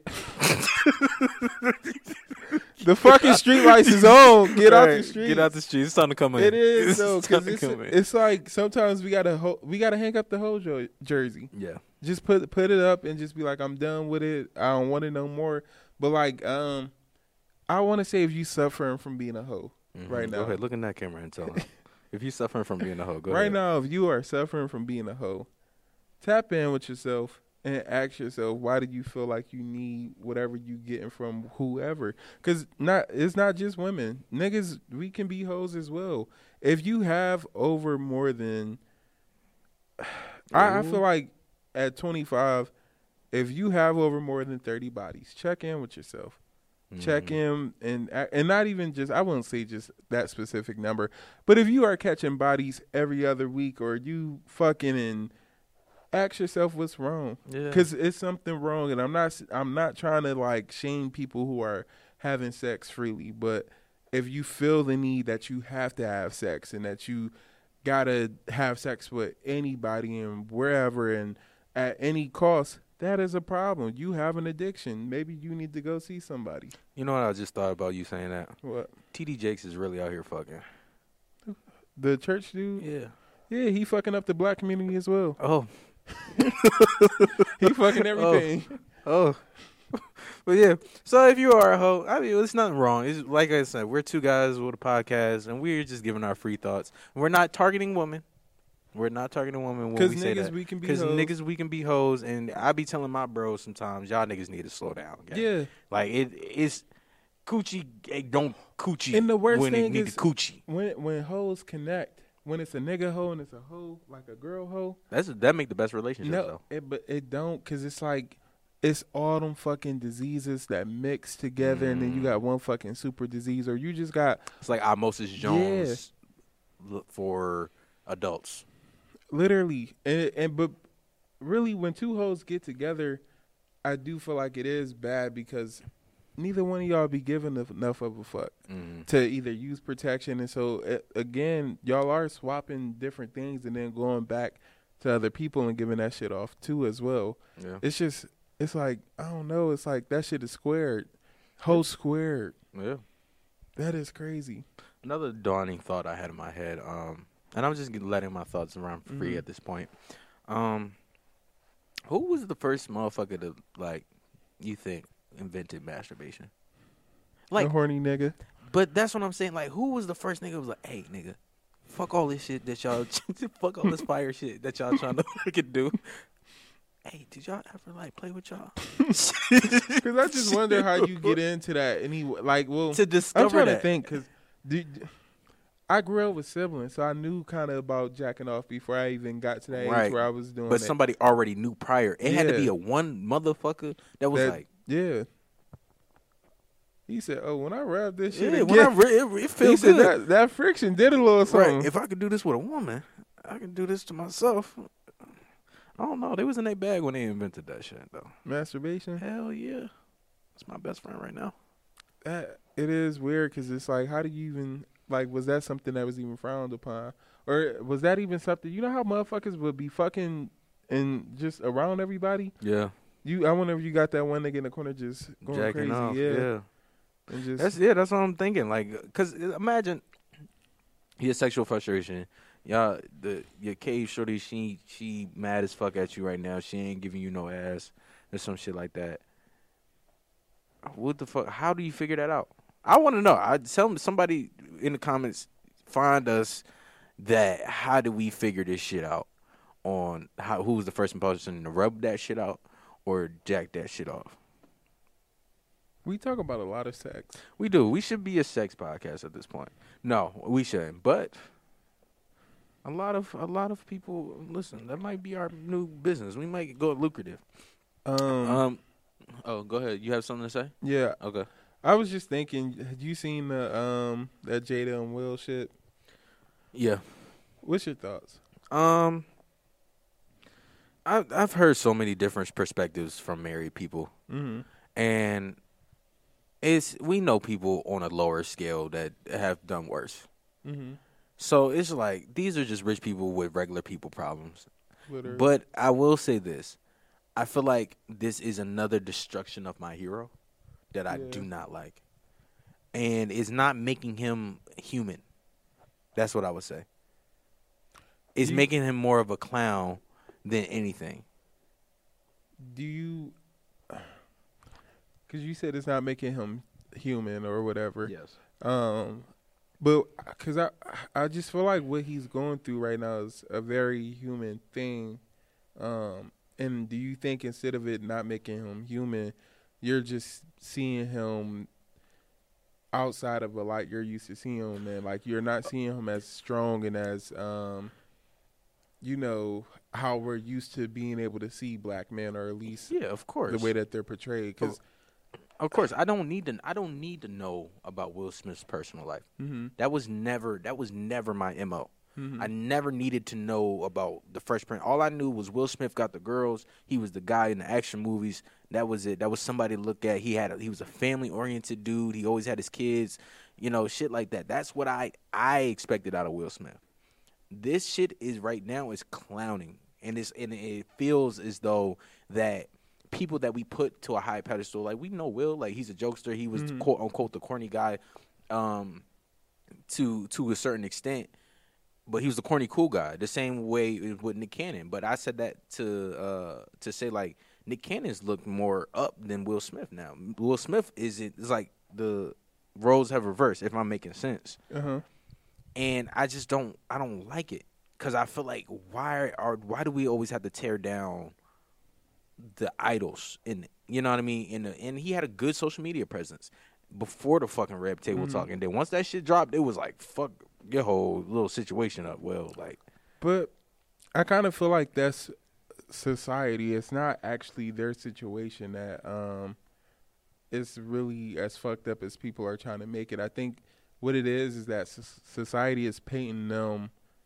The fucking street lights is on. Get out the Right, street. Get out the streets. It's time to come in. It is though, It's time because to it's, come in. it's like sometimes we gotta ho- we gotta hang up the whole jo- jersey. Yeah. Just put put it up and just be like, I'm done with it. I don't want it no more. But like, um, I want to say if you suffering from being a hoe Mhm. right now, Go ahead. Look in that camera and tell them. If you suffering from being a hoe, go right ahead. now, if you are suffering from being a hoe, tap in with yourself and ask yourself, why do you feel like you need whatever you getting from whoever? Because not it's not just women, niggas. We can be hoes as well. If you have over more than, I, I feel like at twenty-five, if you have over more than thirty bodies, check in with yourself. Check Mhm. in and and not even just, I wouldn't say just that specific number, but if you are catching bodies every other week or you fucking, and ask yourself what's wrong, Yeah. because it's something wrong. And I'm not I'm not trying to like shame people who are having sex freely, but if you feel the need that you have to have sex and that you gotta have sex with anybody and wherever and at any cost, that is a problem. You have an addiction. Maybe you need to go see somebody. You know what I just thought about you saying that? What? T D Jakes is really out here fucking. The church dude? Yeah. Yeah, he fucking up the black community as well. Oh. He fucking everything. Oh. But yeah, so if you are a hoe, I mean, it's nothing wrong. It's like I said, we're two guys with a podcast, and we're just giving our free thoughts. We're not targeting women. We're not targeting women when Because we say niggas, that. we can be Because hoes. niggas, we can be hoes, and I be telling my bros sometimes, y'all niggas need to slow down. Okay? Yeah. Like it, it's coochie. eh, Don't coochie. And the worst when thing it need is- to coochie. When when hoes connect, when it's a nigga hoe and it's a hoe, like a girl hoe, That's that make the best relationship no, though. it, but it don't, because it's like, it's all them fucking diseases that mix together, and then you Mm. got one fucking super disease, or you just got It's like Osmosis Jones look for adults. literally, and, and but really, when two hoes get together, I do feel like it is bad because neither one of y'all be giving enough of a fuck Mm. to either use protection, and so uh, again, y'all are swapping different things and then going back to other people and giving that shit off too as well. Yeah. It's just, it's like, I don't know, it's like that shit is squared, whole squared. Yeah. That is crazy. Another dawning thought I had in my head, um, and I'm just letting my thoughts run free Mhm. at this point. Um, who was the first motherfucker to, like, you think invented masturbation? Like, Like, a horny nigga. but that's what I'm saying. Like, who was the first nigga who was like, hey, nigga, fuck all this shit that y'all, fuck all this fire shit that y'all trying to fucking do. Hey, did y'all ever, like, play with y'all? Because I just wonder how you get into that. Anyway, like, well, To I'm discover trying that. to think, because I grew up with siblings, so I knew kind of about jacking off before I even got to that Right. age where I was doing But that. somebody already knew prior. It had to be Yeah. a one motherfucker that was That- like, yeah. He said, "Oh, when I wrap this shit, yeah, again, when I re- it, it he feels said good. that that friction did a little something." Right. If I could do this with a woman, I can do this to myself. I don't know. They was in their bag when they invented that shit, though. Masturbation, Hell yeah. That's my best friend right now. that, it is weird because it's like, how do you even like? Was that something that was even frowned upon, or was that even something? You know how motherfuckers would be fucking and just around everybody. Yeah. You, I wonder if you got that one nigga in the corner just going Jacking crazy, off. yeah. Yeah. And just That's yeah, that's what I'm thinking. Like, cause imagine your sexual frustration. Y'all, the your cave shorty, she she mad as fuck at you right now. She ain't giving you no ass or some shit like that. What the fuck? How do you figure that out? I want to know. I tell somebody in the comments. Find us that. How do we figure this shit out? On how who was the first person to rub that shit out or jack that shit off? we talk about a lot of sex. We do. We should be a sex podcast at this point. No, we shouldn't. But a lot of a lot of people listen. That might be our new business. We might go lucrative. Um, Um. Oh, go ahead. You have something to say? yeah, Okay. I was just thinking. Had you seen the um that Jada and Will shit? Yeah. What's your thoughts? Um. I've I've heard so many different perspectives from married people, Mm-hmm. and it's we know people on a lower scale that have done worse. Mm-hmm. So it's like these are just rich people with regular people problems. Literally. But I will say this: I feel like this is another destruction of my hero that I Yeah. do not like, and it's not making him human. That's what I would say. It's You- making him more of a clown than anything. Do you? Because you said it's not making him human or whatever. Yes. Um, but because I, I just feel like what he's going through right now is a very human thing. Um, and do you think instead of it not making him human, you're just seeing him outside of a light you're used to seeing him in? Like you're not seeing him as strong and as um, you know, how we're used to being able to see black men, or at least Yeah, of course. the way that they're portrayed. Because Of course, I don't need to. I don't need to know about Will Smith's personal life. mm-hmm, That was never. That was never my M O. mm-hmm. I never needed to know about the Fresh Prince. All I knew was Will Smith got the girls. He was the guy in the action movies. That was it. That was somebody to look at. He had. A, he was a family oriented dude. He always had his kids. You know, shit like that. That's what I I expected out of Will Smith. This shit is right now is clowning, and it's and it feels as though that people that we put to a high pedestal, like we know Will, like he's a jokester. He was Mhm. quote unquote the corny guy, um, to to a certain extent, but he was the corny cool guy. The same way with Nick Cannon. But I said that to uh, to say like Nick Cannon's looked more up than Will Smith now. Will Smith is it is like the roles have reversed. If I'm making sense. Uh-huh. And I just don't, I don't like it because I feel like why are why do we always have to tear down the idols in it? You know what I mean? In the, and he had a good social media presence before the fucking Red Table Mhm. Talk, and then once that shit dropped, it was like fuck your whole little situation up. Well, like But I kind of feel like that's society. It's not actually their situation that um, is really as fucked up as people are trying to make it. I think what it is is that so- society is painting them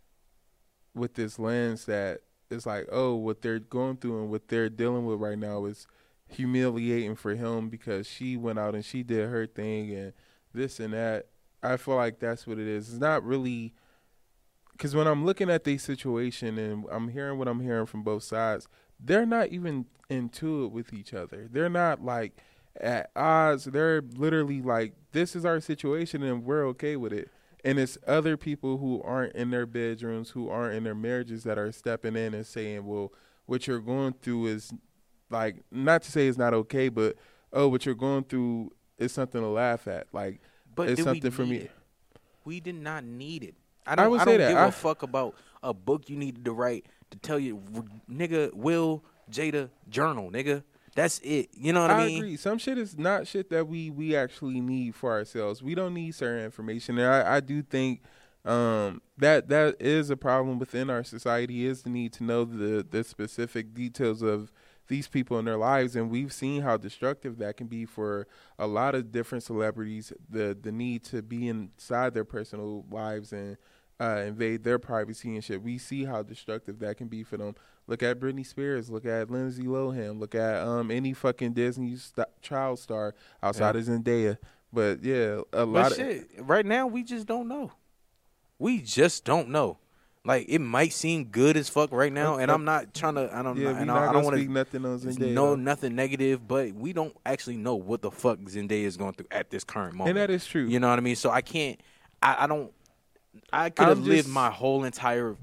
with this lens that it's like, oh, what they're going through and what they're dealing with right now is humiliating for him because she went out and she did her thing and this and that. I feel like that's what it is. It's not really, because when I'm looking at the situation and I'm hearing what I'm hearing from both sides, they're not even into it with each other. They're not like at odds. They're literally like, this is our situation and we're okay with it. And it's other people who aren't in their bedrooms, who aren't in their marriages that are stepping in and saying, well, what you're going through is like, not to say it's not okay, but, oh, what you're going through is something to laugh at. Like, but it's did something we for need me. it? We did not need it. I don't, would I say don't that. give I- a fuck about a book you needed to write to tell you, nigga, Will Jada journal, nigga. That's it. You know what I, I mean? agree. Some shit is not shit that we we actually need for ourselves. We don't need certain information. And I, I do think um, that that is a problem within our society, is the need to know the the specific details of these people in their lives. And we've seen how destructive that can be for a lot of different celebrities, the the need to be inside their personal lives and uh, invade their privacy and shit. We see how destructive that can be for them. Look at Britney Spears. Look at Lindsay Lohan. Look at um, any fucking Disney st- child star outside Yeah. of Zendaya. But yeah, a But lot of shit, right now we just don't know. We just don't know. Like it might seem good as fuck right now, and I'm not trying to. I don't. yeah. and We I, not I gonna don't want speak to. nothing on Zendaya. No, though. nothing negative, but we don't actually know what the fuck Zendaya is going through at this current moment. and that is true. You know what I mean? So I can't. I, I don't. I could have I'm lived just- my whole entire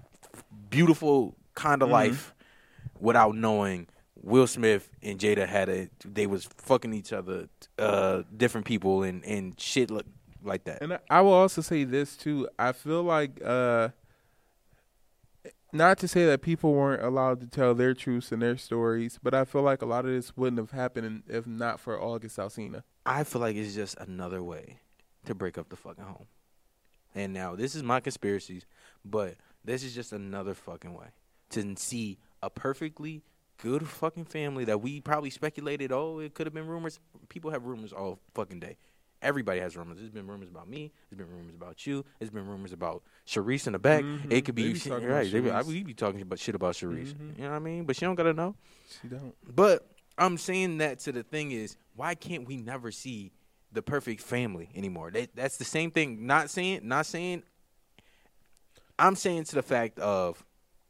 beautiful kind of Mhm. life without knowing Will Smith and Jada had a. They was fucking each other, uh, different people and and shit like like that. And I, I will also say this too. I feel like, uh, not to say that people weren't allowed to tell their truths and their stories, but I feel like a lot of this wouldn't have happened if not for August Alsina. I feel like it's just another way to break up the fucking home. And now this is my conspiracies, but this is just another fucking way to see a perfectly good fucking family that we probably speculated, oh, it could have been rumors. People have rumors all fucking day. Everybody has rumors. There's been rumors about me. There's been rumors about you. There's been rumors about Sharice in the back. Mm-hmm. It could be, They be she, talking right. about They be, I, Sharice. we be talking about shit about Sharice. Mhm. You know what I mean? But she don't gotta know. She don't. But I'm saying that to the thing is, why can't we never see the perfect family anymore? That, that's the same thing. Not saying, not saying. I'm saying to the fact of.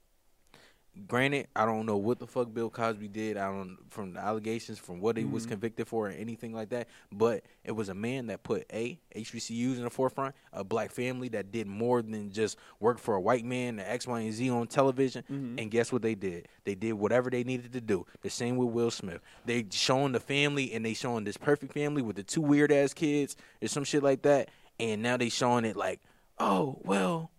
Granted, I don't know what the fuck Bill Cosby did. I don't from the allegations, from what he was Mhm. convicted for, or anything like that. But it was a man that put a H B C Us in the forefront, a black family that did more than just work for a white man, the X, Y, and Z on television. Mhm. And guess what they did? They did whatever they needed to do. The same with Will Smith. They showing the family, and they showing this perfect family with the two weird ass kids or some shit like that. And now they showing it like, oh well,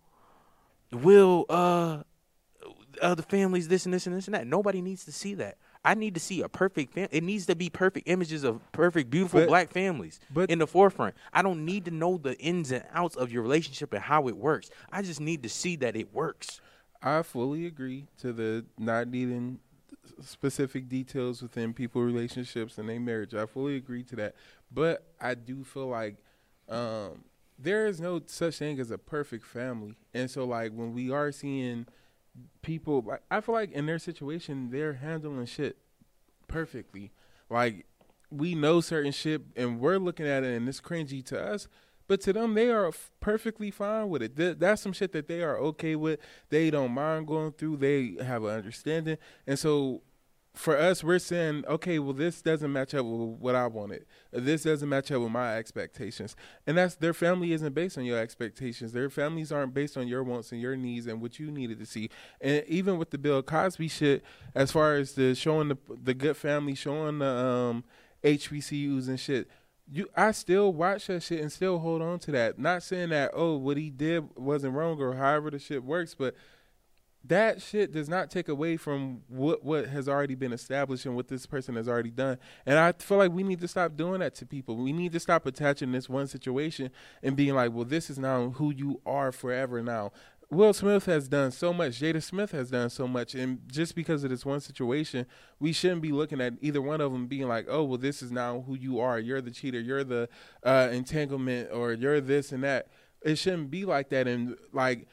Will uh. Uh, the families, this and this and this and that. Nobody needs to see that. I need to see a perfect family. It needs to be perfect images of perfect, beautiful But- black families but- in the forefront. I don't need to know the ins and outs of your relationship and how it works. I just need to see that it works. I fully agree to the not needing specific details within people relationships and their marriage. I fully agree to that. But I do feel like um, there is no such thing as a perfect family. And so like when we are seeing people, like I feel like in their situation, they're handling shit perfectly. Like we know certain shit and we're looking at it and it's cringy to us. But to them, they are f- perfectly fine with it. Th- that's some shit that they are okay with. They don't mind going through. They have an understanding. And so for us, we're saying, okay, well, this doesn't match up with what I wanted. This doesn't match up with my expectations. And that's their family isn't based on your expectations. Their families aren't based on your wants and your needs and what you needed to see. And even with the Bill Cosby shit, as far as the showing the the good family, showing the um, H B C Us and shit, You, I still watch that shit and still hold on to that. Not saying that, oh, what he did wasn't wrong or however the shit works, but that shit does not take away from what, what has already been established and what this person has already done. And I feel like we need to stop doing that to people. We need to stop attaching this one situation and being like, well, this is now who you are forever now. Will Smith has done so much. Jada Smith has done so much. And just because of this one situation, we shouldn't be looking at either one of them being like, oh, well, this is now who you are. You're the cheater. You're the uh, entanglement, or you're this and that. It shouldn't be like that. And, like,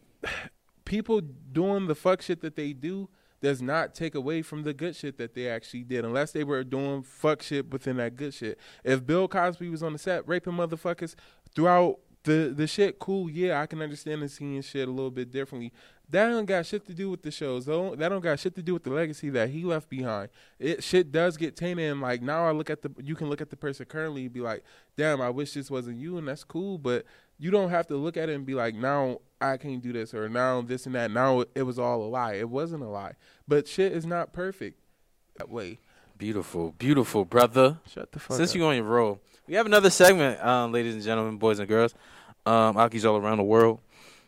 people doing the fuck shit that they do does not take away from the good shit that they actually did, unless they were doing fuck shit within that good shit. If Bill Cosby was on the set raping motherfuckers throughout The the shit, cool, yeah, I can understand and seeing shit a little bit differently. That don't got shit to do with the shows, though. That don't got shit to do with the legacy that he left behind. It shit does get tainted, and like now I look at the, you can look at the person currently and be like, damn, I wish this wasn't you, and that's cool. But you don't have to look at it and be like, now I can't do this, or now this and that. Now it was all a lie. It wasn't a lie. But shit is not perfect that way. Beautiful, beautiful, brother. Shut the fuck Since up. you're on your roll, we have another segment, um, ladies and gentlemen, boys and girls, um, Akis all around the world.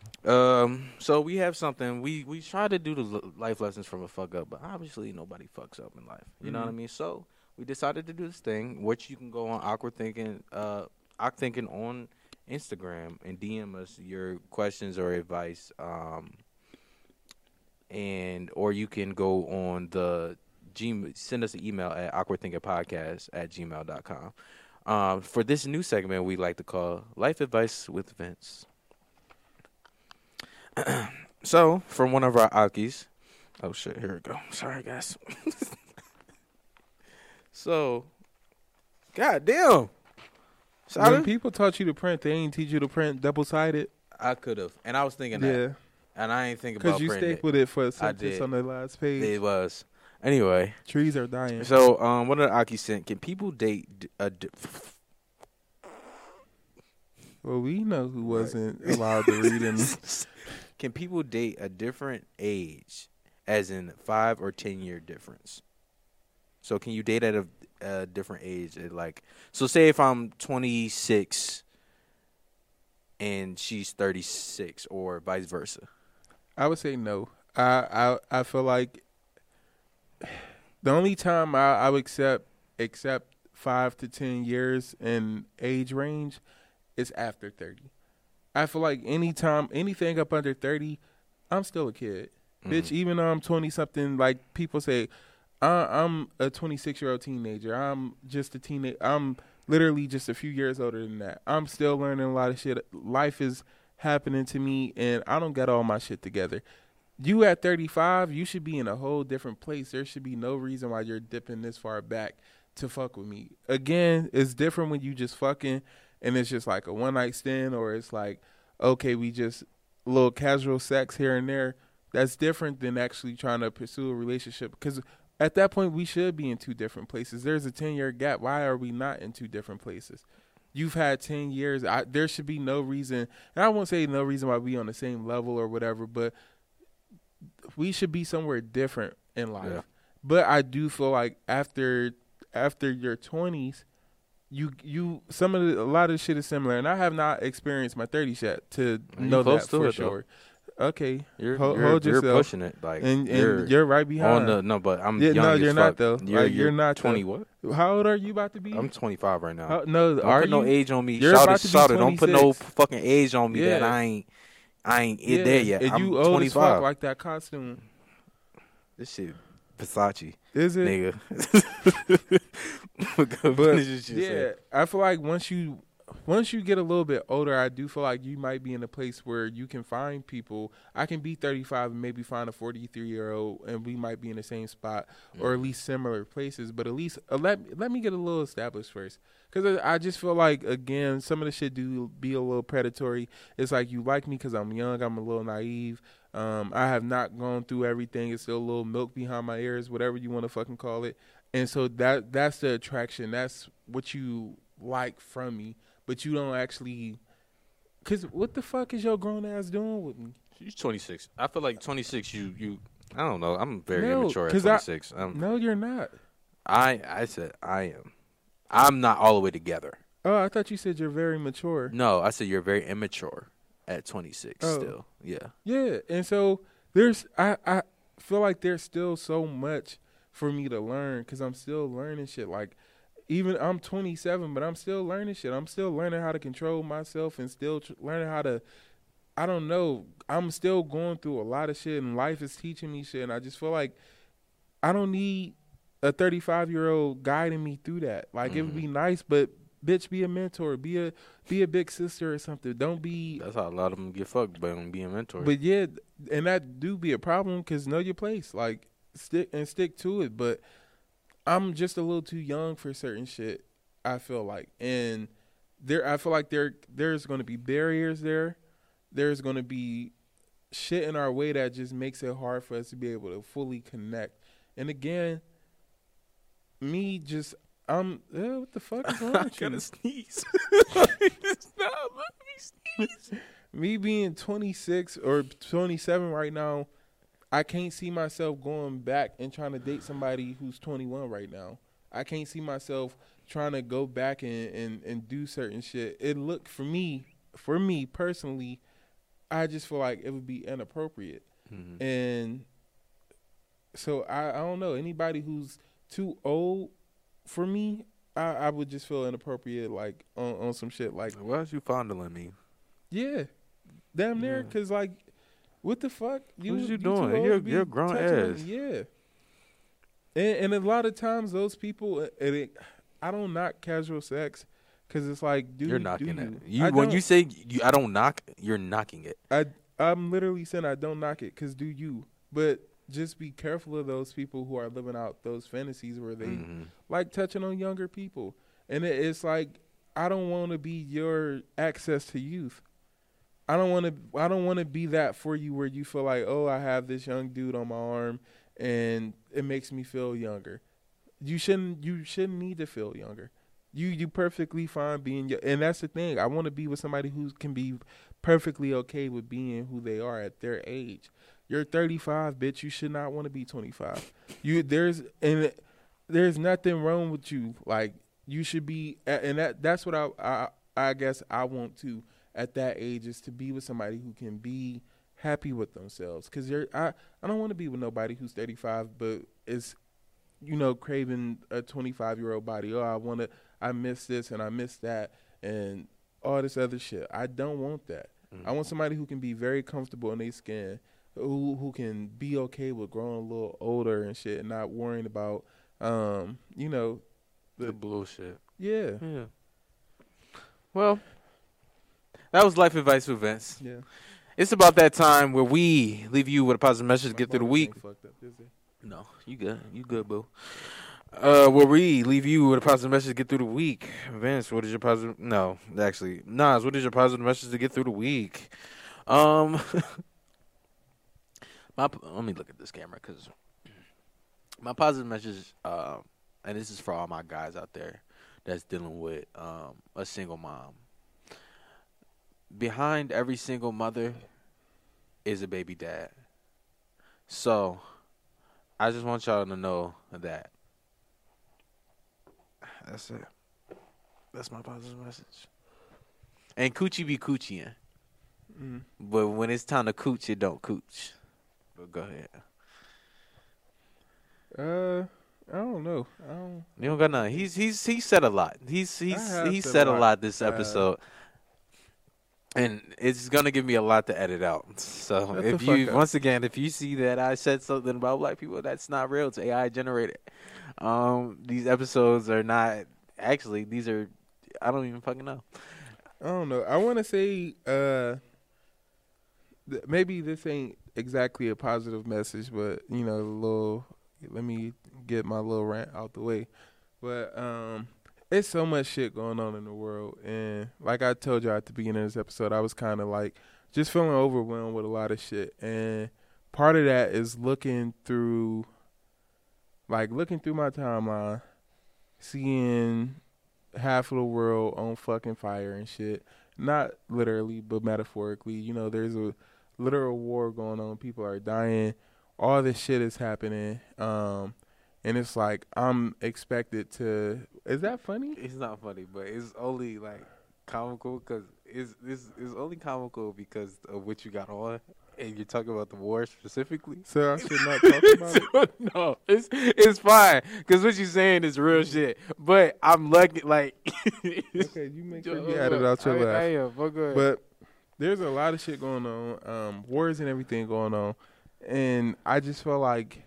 Um, so we have something. We we try to do the l- life lessons from a fuck up, but obviously nobody fucks up in life. You know what I Mhm. mean? So we decided to do this thing, which you can go on Awkward Thinking, uh, Awkward Thinking on Instagram and D M us your questions or advice, um, and or you can go on the Gmail, send us an email at awkwardthinkingpodcast at gmail dot com. Um, for this new segment we like to call Life Advice with Vince. So, from one of our Akis. Oh, shit, here we go. Sorry, guys. So, goddamn. Sorry. When people taught you to print, they ain't teach you to print double-sided. I could have. And I was thinking that. Yeah, And I ain't thinking because about you printing stapled it for a I sentence did. on the last page. it. It was. Anyway. Trees are dying. So, um, one of the Akis sent, can people date d- a d- Well, we know who wasn't allowed to read in. Can people date a different age, as in five or ten year difference? So can you date at a, a different age? At like, so say if I'm twenty-six and she's thirty-six, or vice versa. I would say no. I I I feel like the only time I, I would accept accept five to ten years in age range is after thirty. I feel like anytime anything up under thirty, I'm still a kid. Mhm. Bitch, even though I'm twenty something, like people say, I, I'm a twenty-six year old teenager. I'm just a teenager. I'm literally just a few years older than that. I'm still learning a lot of shit. Life is happening to me, and I don't got all my shit together. You at thirty-five, you should be in a whole different place. There should be no reason why you're dipping this far back to fuck with me. Again, it's different when you just fucking and it's just like a one night stand, or it's like, okay, we just a little casual sex here and there. That's different than actually trying to pursue a relationship, because at that point we should be in two different places. There's a ten year gap. Why are we not in two different places? You've had ten years. I, there should be no reason, and I won't say no reason why we on the same level or whatever, but we should be somewhere different in life. Yeah. But I do feel like after after your twenties, you you some of the, a lot of shit is similar, and I have not experienced my thirties yet to know that for sure. Okay, you're Ho- you're, hold you're yourself. pushing it like and, and you're, you're right behind. On the, no, but I'm yeah, young no, as you're fuck. not though. You're, like, you're, you're not twenty. Though. What? How old are you about to be? I'm twenty-five right now. How, no, don't are put you? no age on me. You're Shout about it, to be shout it. Don't put no twenty-six. fucking age on me Yeah. that I ain't I ain't Yeah. there yet. And I'm you old as fuck, twenty-five. like that costume. This shit Versace, Is it? nigga. But yeah, I feel like once you once you get a little bit older, I do feel like you might be in a place where you can find people. I can be thirty-five and maybe find a forty-three year old, and we might be in the same spot mm. or at least similar places. But at least uh, let let me get a little established first, because I just feel like, again, some of the shit do be a little predatory. It's like you like me because I'm young, I'm a little naive. Um, I have not gone through everything. It's still a little milk behind my ears, whatever you want to fucking call it. And so that that's the attraction. That's what you like from me. But you don't actually, because what the fuck is your grown ass doing with me? She's twenty-six. I feel like twenty-six, you, you I don't know. I'm very no, immature at twenty-six. I, I'm, no, you're not. I I said I am. I'm not all the way together. Oh, I thought you said you're very mature. No, I said you're very immature at twenty-six oh. still. Yeah. Yeah, and so there's, I, I feel like there's still so much for me to learn, because I'm still learning shit. Like, even I'm twenty-seven, but I'm still learning shit. I'm still learning how to control myself and still tr- learning how to, I don't know, I'm still going through a lot of shit, and life is teaching me shit. And I just feel like I don't need a thirty-five-year-old guiding me through that. Like, mm-hmm. it would be nice, but bitch, be a mentor. Be a be a big sister or something. Don't be. That's how a lot of them get fucked, by being a mentor. But yeah, and that do be a problem, because know your place. Like, stick and stick to it. But I'm just a little too young for certain shit, I feel like. And there I feel like there there's going to be barriers there. There's going to be shit in our way that just makes it hard for us to be able to fully connect. And again, me just, I'm, eh, what the fuck is wrong with you? I gotta sneeze. Stop, let me sneeze. Me being twenty-six or twenty-seven right now, I can't see myself going back and trying to date somebody who's twenty-one right now. I can't see myself trying to go back and, and, and do certain shit. It look for me, for me personally, I just feel like it would be inappropriate. Mm-hmm. And so I, I don't know, anybody who's too old for me, I, I would just feel inappropriate, like on, on some shit like. Why is you fondling me? Yeah, damn near, because like. What the fuck? You, what you, you doing? You're, you're grown ass. Yeah. And, and a lot of times those people, it, it, I don't knock casual sex, because it's like, dude, you're knocking do it. You, you when you say you, I don't knock, you're knocking it. I I'm literally saying I don't knock it, because do you? But just be careful of those people who are living out those fantasies where they mm-hmm. like touching on younger people, and it, it's like, I don't want to be your access to youth. I don't want to. I don't want to be that for you, where you feel like, oh, I have this young dude on my arm, and it makes me feel younger. You shouldn't. You shouldn't need to feel younger. You you perfectly fine being, and that's the thing. I want to be with somebody who can be perfectly okay with being who they are at their age. You're thirty-five, bitch. You should not want to be twenty-five. You there's and there's nothing wrong with you. Like, you should be, and that that's what I I, I guess I want to. At that age, is to be with somebody who can be happy with themselves. Because I, I don't want to be with nobody who's thirty-five, but is, you know, craving a twenty-five-year-old body. Oh, I want to, I miss this and I miss that and all this other shit. I don't want that. Mm-hmm. I want somebody who can be very comfortable in their skin, who who can be okay with growing a little older and shit, and not worrying about, um, you know, the, the bullshit. Yeah. Yeah. Well, that was life advice for Vince. Yeah. It's about that time where we leave you with a positive message to get through the week. Fucked up, is it? No, you good. You good, boo. Uh, where we leave you with a positive message to get through the week. Vince, what is your positive? No, actually, Nas, what is your positive message to get through the week? Um, my let me look at this camera because my positive message, uh, and this is for all my guys out there that's dealing with um a single mom. Behind every single mother is a baby dad. So, I just want y'all to know that. That's it. That's my positive message. And coochie be coochieing. Mm. But when it's time to cooch, it don't cooch. But go ahead. Uh, I don't know. I don't. You don't got nothing. He's he's he said a lot. He's he's have he said said a a lot. lot this Uh, episode. And it's gonna give me a lot to edit out. So Shut the if fuck you up. once again, if you see that I said something about black people, that's not real. It's A I generated. Um, these episodes are not actually. These are. I don't even fucking know. I don't know. I want to say uh, th- maybe this ain't exactly a positive message, but you know, a little. Let me get my little rant out the way. But um, it's so much shit going on in the world, and like I told you at the beginning of this episode, I was kind of like just feeling overwhelmed with a lot of shit, and part of that is looking through, like looking through my timeline, seeing half of the world on fucking fire and shit. Not literally, but metaphorically. You know, there's a literal war going on. People are dying. All this shit is happening. Um, and it's like I'm expected to. Is that funny? It's not funny, but it's only like comical because it's, it's it's only comical because of what you got on, and you're talking about the war specifically. So I should not talk about it. So, no, it's it's fine because what you're saying is real shit. But I'm lucky, like. Okay, you make sure you add it out your I, laugh. I am. But go ahead. But there's a lot of shit going on, um, wars and everything going on, and I just feel like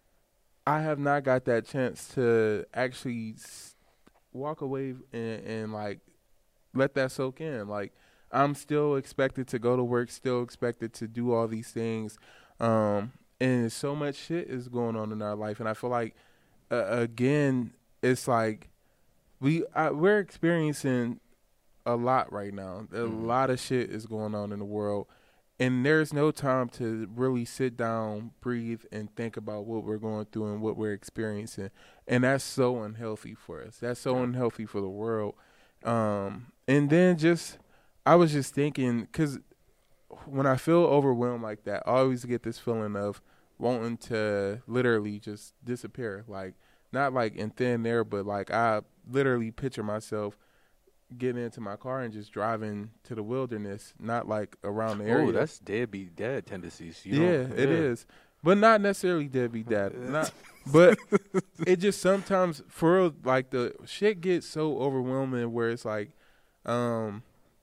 I have not got that chance to actually s- walk away and, and like let that soak in. Like I'm still expected to go to work, still expected to do all these things, um, and so much shit is going on in our life, and I feel like uh, again, it's like we I, we're experiencing a lot right now. A Mhm. lot of shit is going on in the world, and there's no time to really sit down, breathe, and think about what we're going through and what we're experiencing. And that's so unhealthy for us. That's so unhealthy for the world. Um, and then just, I was just thinking, because when I feel overwhelmed like that, I always get this feeling of wanting to literally just disappear. Like, not like in thin air, but like I literally picture myself getting into my car and just driving to the wilderness, not like around the area. Oh, that's deadbeat dad tendencies. You yeah, don't- it is, but not necessarily deadbeat dad. Not, but it just sometimes for real, like the shit gets so overwhelming where it's like, um,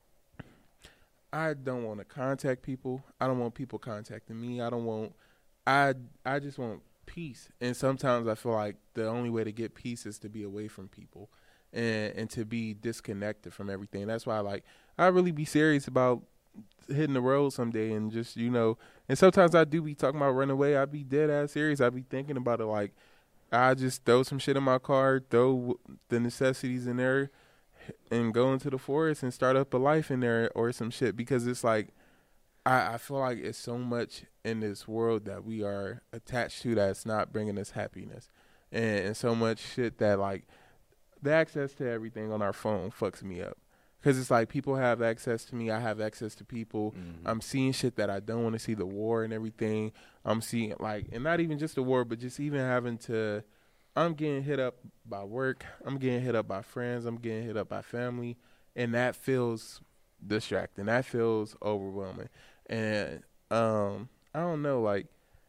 I don't want to contact people. I don't want people contacting me. I don't want. I I just want peace. And sometimes I feel like the only way to get peace is to be away from people. And, and to be disconnected from everything. That's why, like, I really be serious about hitting the road someday and just, you know, and sometimes I do be talking about running away. I be dead ass serious. I be thinking about it like, I just throw some shit in my car, throw the necessities in there, and go into the forest and start up a life in there or some shit. Because it's like, I, I feel like it's so much in this world that we are attached to that's not bringing us happiness. And, and so much shit that, like, the access to everything on our phone fucks me up. Because it's like people have access to me. I have access to people. Mhm. I'm seeing shit that I don't want to see, the war and everything. I'm seeing, like, and not even just the war, but just even having to, I'm getting hit up by work. I'm getting hit up by friends. I'm getting hit up by family. And that feels distracting. That feels overwhelming. And um, I don't know, like,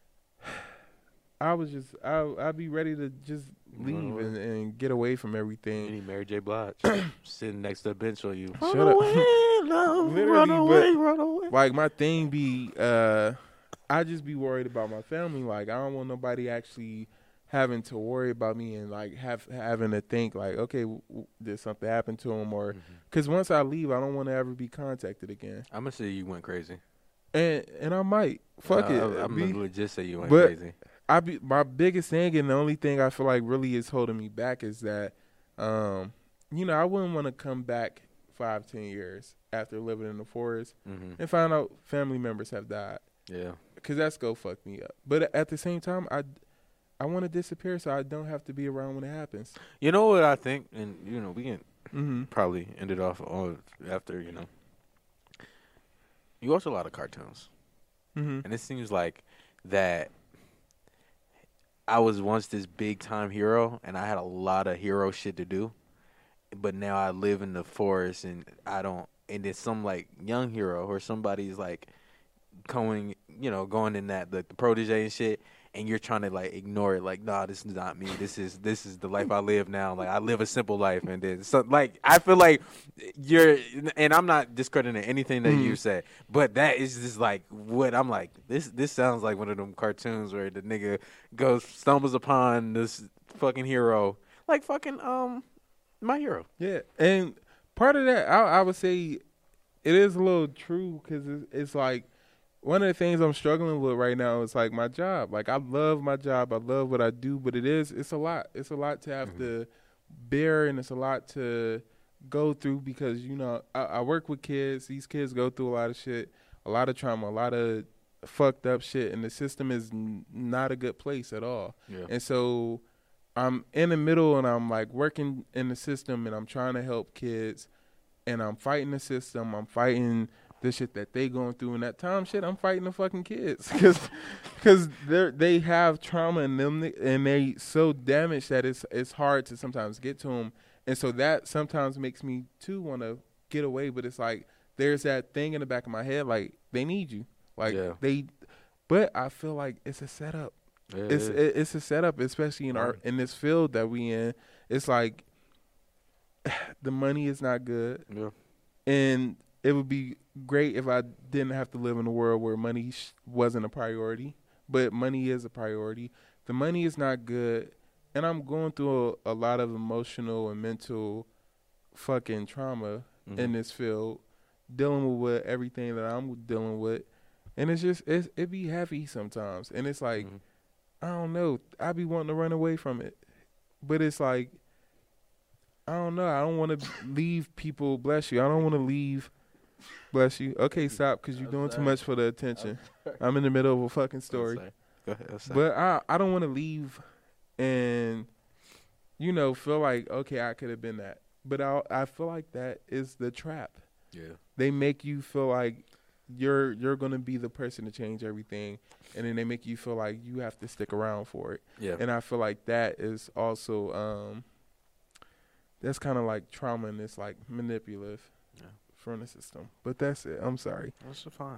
I was just, I, I'd be ready to just leave and, and get away from everything. Any Mary J. Blige sitting next to a bench on you. Shut up. love, Literally, run away, but- run away. Like, my thing be, uh, I just be worried about my family. Like, I don't want nobody actually having to worry about me and like have having to think like, okay, w- w- did something happen to him? Or because once I leave, I don't want to ever be contacted again. I'm gonna say you went crazy. And and I might fuck Uh, it. I, I'm be- gonna legit say you went but- crazy. I be my biggest thing, and the only thing I feel like really is holding me back is that, um, you know, I wouldn't want to come back five, ten years after living in the forest Mm-hmm. and find out family members have died, Yeah. because that's gonna fuck me up. But at the same time, I, I want to disappear so I don't have to be around when it happens. You know what I think, and you know we can Mm-hmm. probably end it off on after you know. You watch a lot of cartoons, Mm-hmm. and it seems like that. I was once this big time hero, and I had a lot of hero shit to do. But now I live in the forest, and I don't. And then some like young hero or somebody's like going, you know, going in that the, the protege and shit, and you're trying to like ignore it. Like, nah, this is not me. This is this is the life I live now. Like, I live a simple life, and then so like I feel like you're, and I'm not discrediting anything that Mhm. you said, but that is just like what I'm like. This this sounds like one of them cartoons where the nigga goes stumbles upon this fucking hero, like fucking um My Hero. Yeah, and part of that, I, I would say, it is a little true because it's, it's like one of the things I'm struggling with right now is like my job. Like I love my job, I love what I do, but it is it's a lot. It's a lot to have Mhm. to bear, and it's a lot to go through because you know I, I work with kids. These kids go through a lot of shit, a lot of trauma, a lot of fucked up shit, and the system is n- not a good place at all. Yeah. And so I'm in the middle and I'm like working in the system and I'm trying to help kids and I'm fighting the system. I'm fighting the shit that they going through, and that time shit, I'm fighting the fucking kids because because they they have trauma in them and they so damaged that it's it's hard to sometimes get to them, and so that sometimes makes me too want to get away. But it's like there's that thing in the back of my head, like they need you, like Yeah. they. But I feel like it's a setup. Yeah, It's yeah. it, it's a setup, especially in our Right. in this field that we in. It's like the money is not good, Yeah. and it would be great if I didn't have to live in a world where money sh- wasn't a priority. But money is a priority. The money is not good, and I'm going through a, a lot of emotional and mental fucking trauma Mhm. in this field, dealing with what, everything that I'm dealing with, and it's just it's, it be heavy sometimes, and it's like. Mhm. I don't know. I be wanting to run away from it, but it's like I don't know. I don't want to leave people. Bless you. I don't want to leave. Bless you. Okay, stop, because you're I'm doing too sorry. much for the attention. I'm in the middle of a fucking story, Sorry. Go ahead. I'm sorry. but I I don't want to leave, and you know feel like okay I could have been that, but I I feel like that is the trap. yeah. They make you feel like you're you're gonna be the person to change everything, and then they make you feel like you have to stick around for it. Yeah. And I feel like that is also um, that's kind of like trauma, and it's like manipulative Yeah. from the system. But that's it. I'm sorry. That's fine.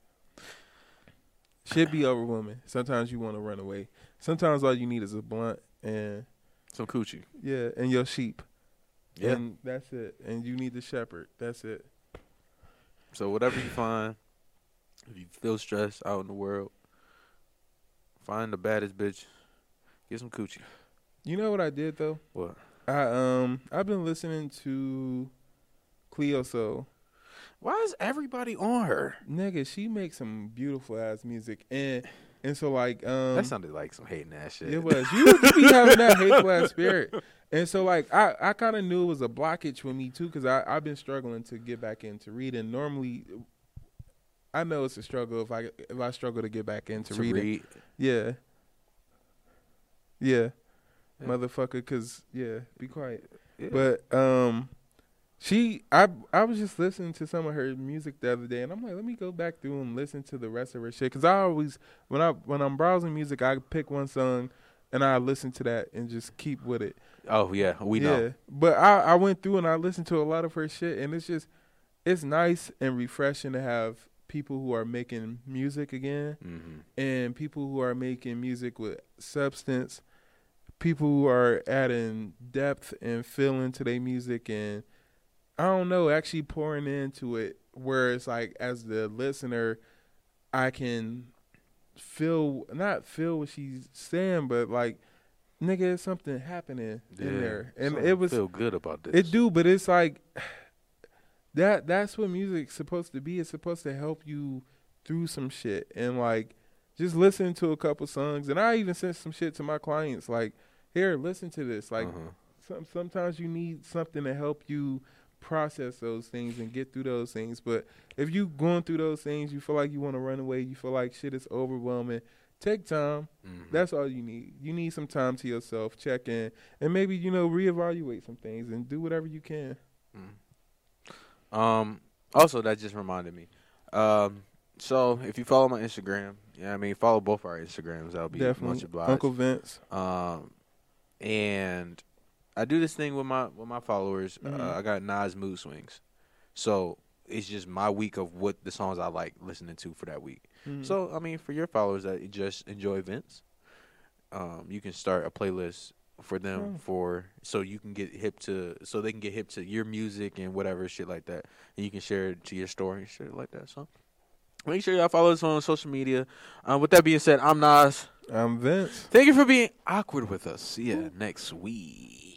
Should be overwhelming. Sometimes you want to run away. Sometimes all you need is a blunt and Some coochie. yeah, and your sheep. Yeah. And that's it. And you need the shepherd. That's it. So whatever you find, if you feel stressed out in the world, find the baddest bitch, get some coochie. You know what I did though? What? I um I've been listening to Cleo Soul. Why is everybody on her? Nigga, she makes some beautiful ass music, and and so like um That sounded like some hating ass shit. it was you, you be having that hateful ass spirit, and so like I I kind of knew it was a blockage with me too, because I I've been struggling to get back into reading. Normally, I know it's a struggle if I if I struggle to get back into to reading. read. Yeah, yeah, Yeah. motherfucker. Cause yeah, be quiet. Yeah. But um, she, I, I was just listening to some of her music the other day, and I'm like, let me go back through and listen to the rest of her shit. Cause I always, when I when I'm browsing music, I pick one song, and I listen to that and just keep with it. Oh yeah, we yeah. know. But I, I went through and I listened to a lot of her shit, and it's just, it's nice and refreshing to have people who are making music again, Mm-hmm. and people who are making music with substance, people who are adding depth and feeling to their music, and I don't know, actually pouring into it where it's like as the listener, I can feel, not feel what she's saying, but like nigga, it's something happening Yeah. in there, and Something it was feel good about this. it do, but it's like that. That's what music's supposed to be. It's supposed to help you through some shit, and like just listen to a couple songs. And I even sent some shit to my clients, like, here, listen to this. Like, Uh-huh. some sometimes you need something to help you process those things and get through those things. But if you going through those things, you feel like you want to run away, you feel like shit is overwhelming, take time. Mhm. That's all you need. You need some time to yourself, check in, and maybe, you know, reevaluate some things and do whatever you can. Mm. Um. Also, that just reminded me. Um. So if you follow my Instagram, yeah, I mean, follow both our Instagrams. That'll be much Definitely. obliged. Uncle Vince. Um, and I do this thing with my with my followers. Mhm. Uh, I got Nas Mood Swings, so it's just my week of what the songs I like listening to for that week. Mhm. So I mean, for your followers that just enjoy Vince, um, you can start a playlist for them Oh. for so you can get hip to so they can get hip to your music and whatever shit like that, and you can share it to your story and shit like that. So make sure y'all follow us on social media. Um, with that being said, I'm Nas. I'm Vince. Thank you for being awkward with us. See ya next week.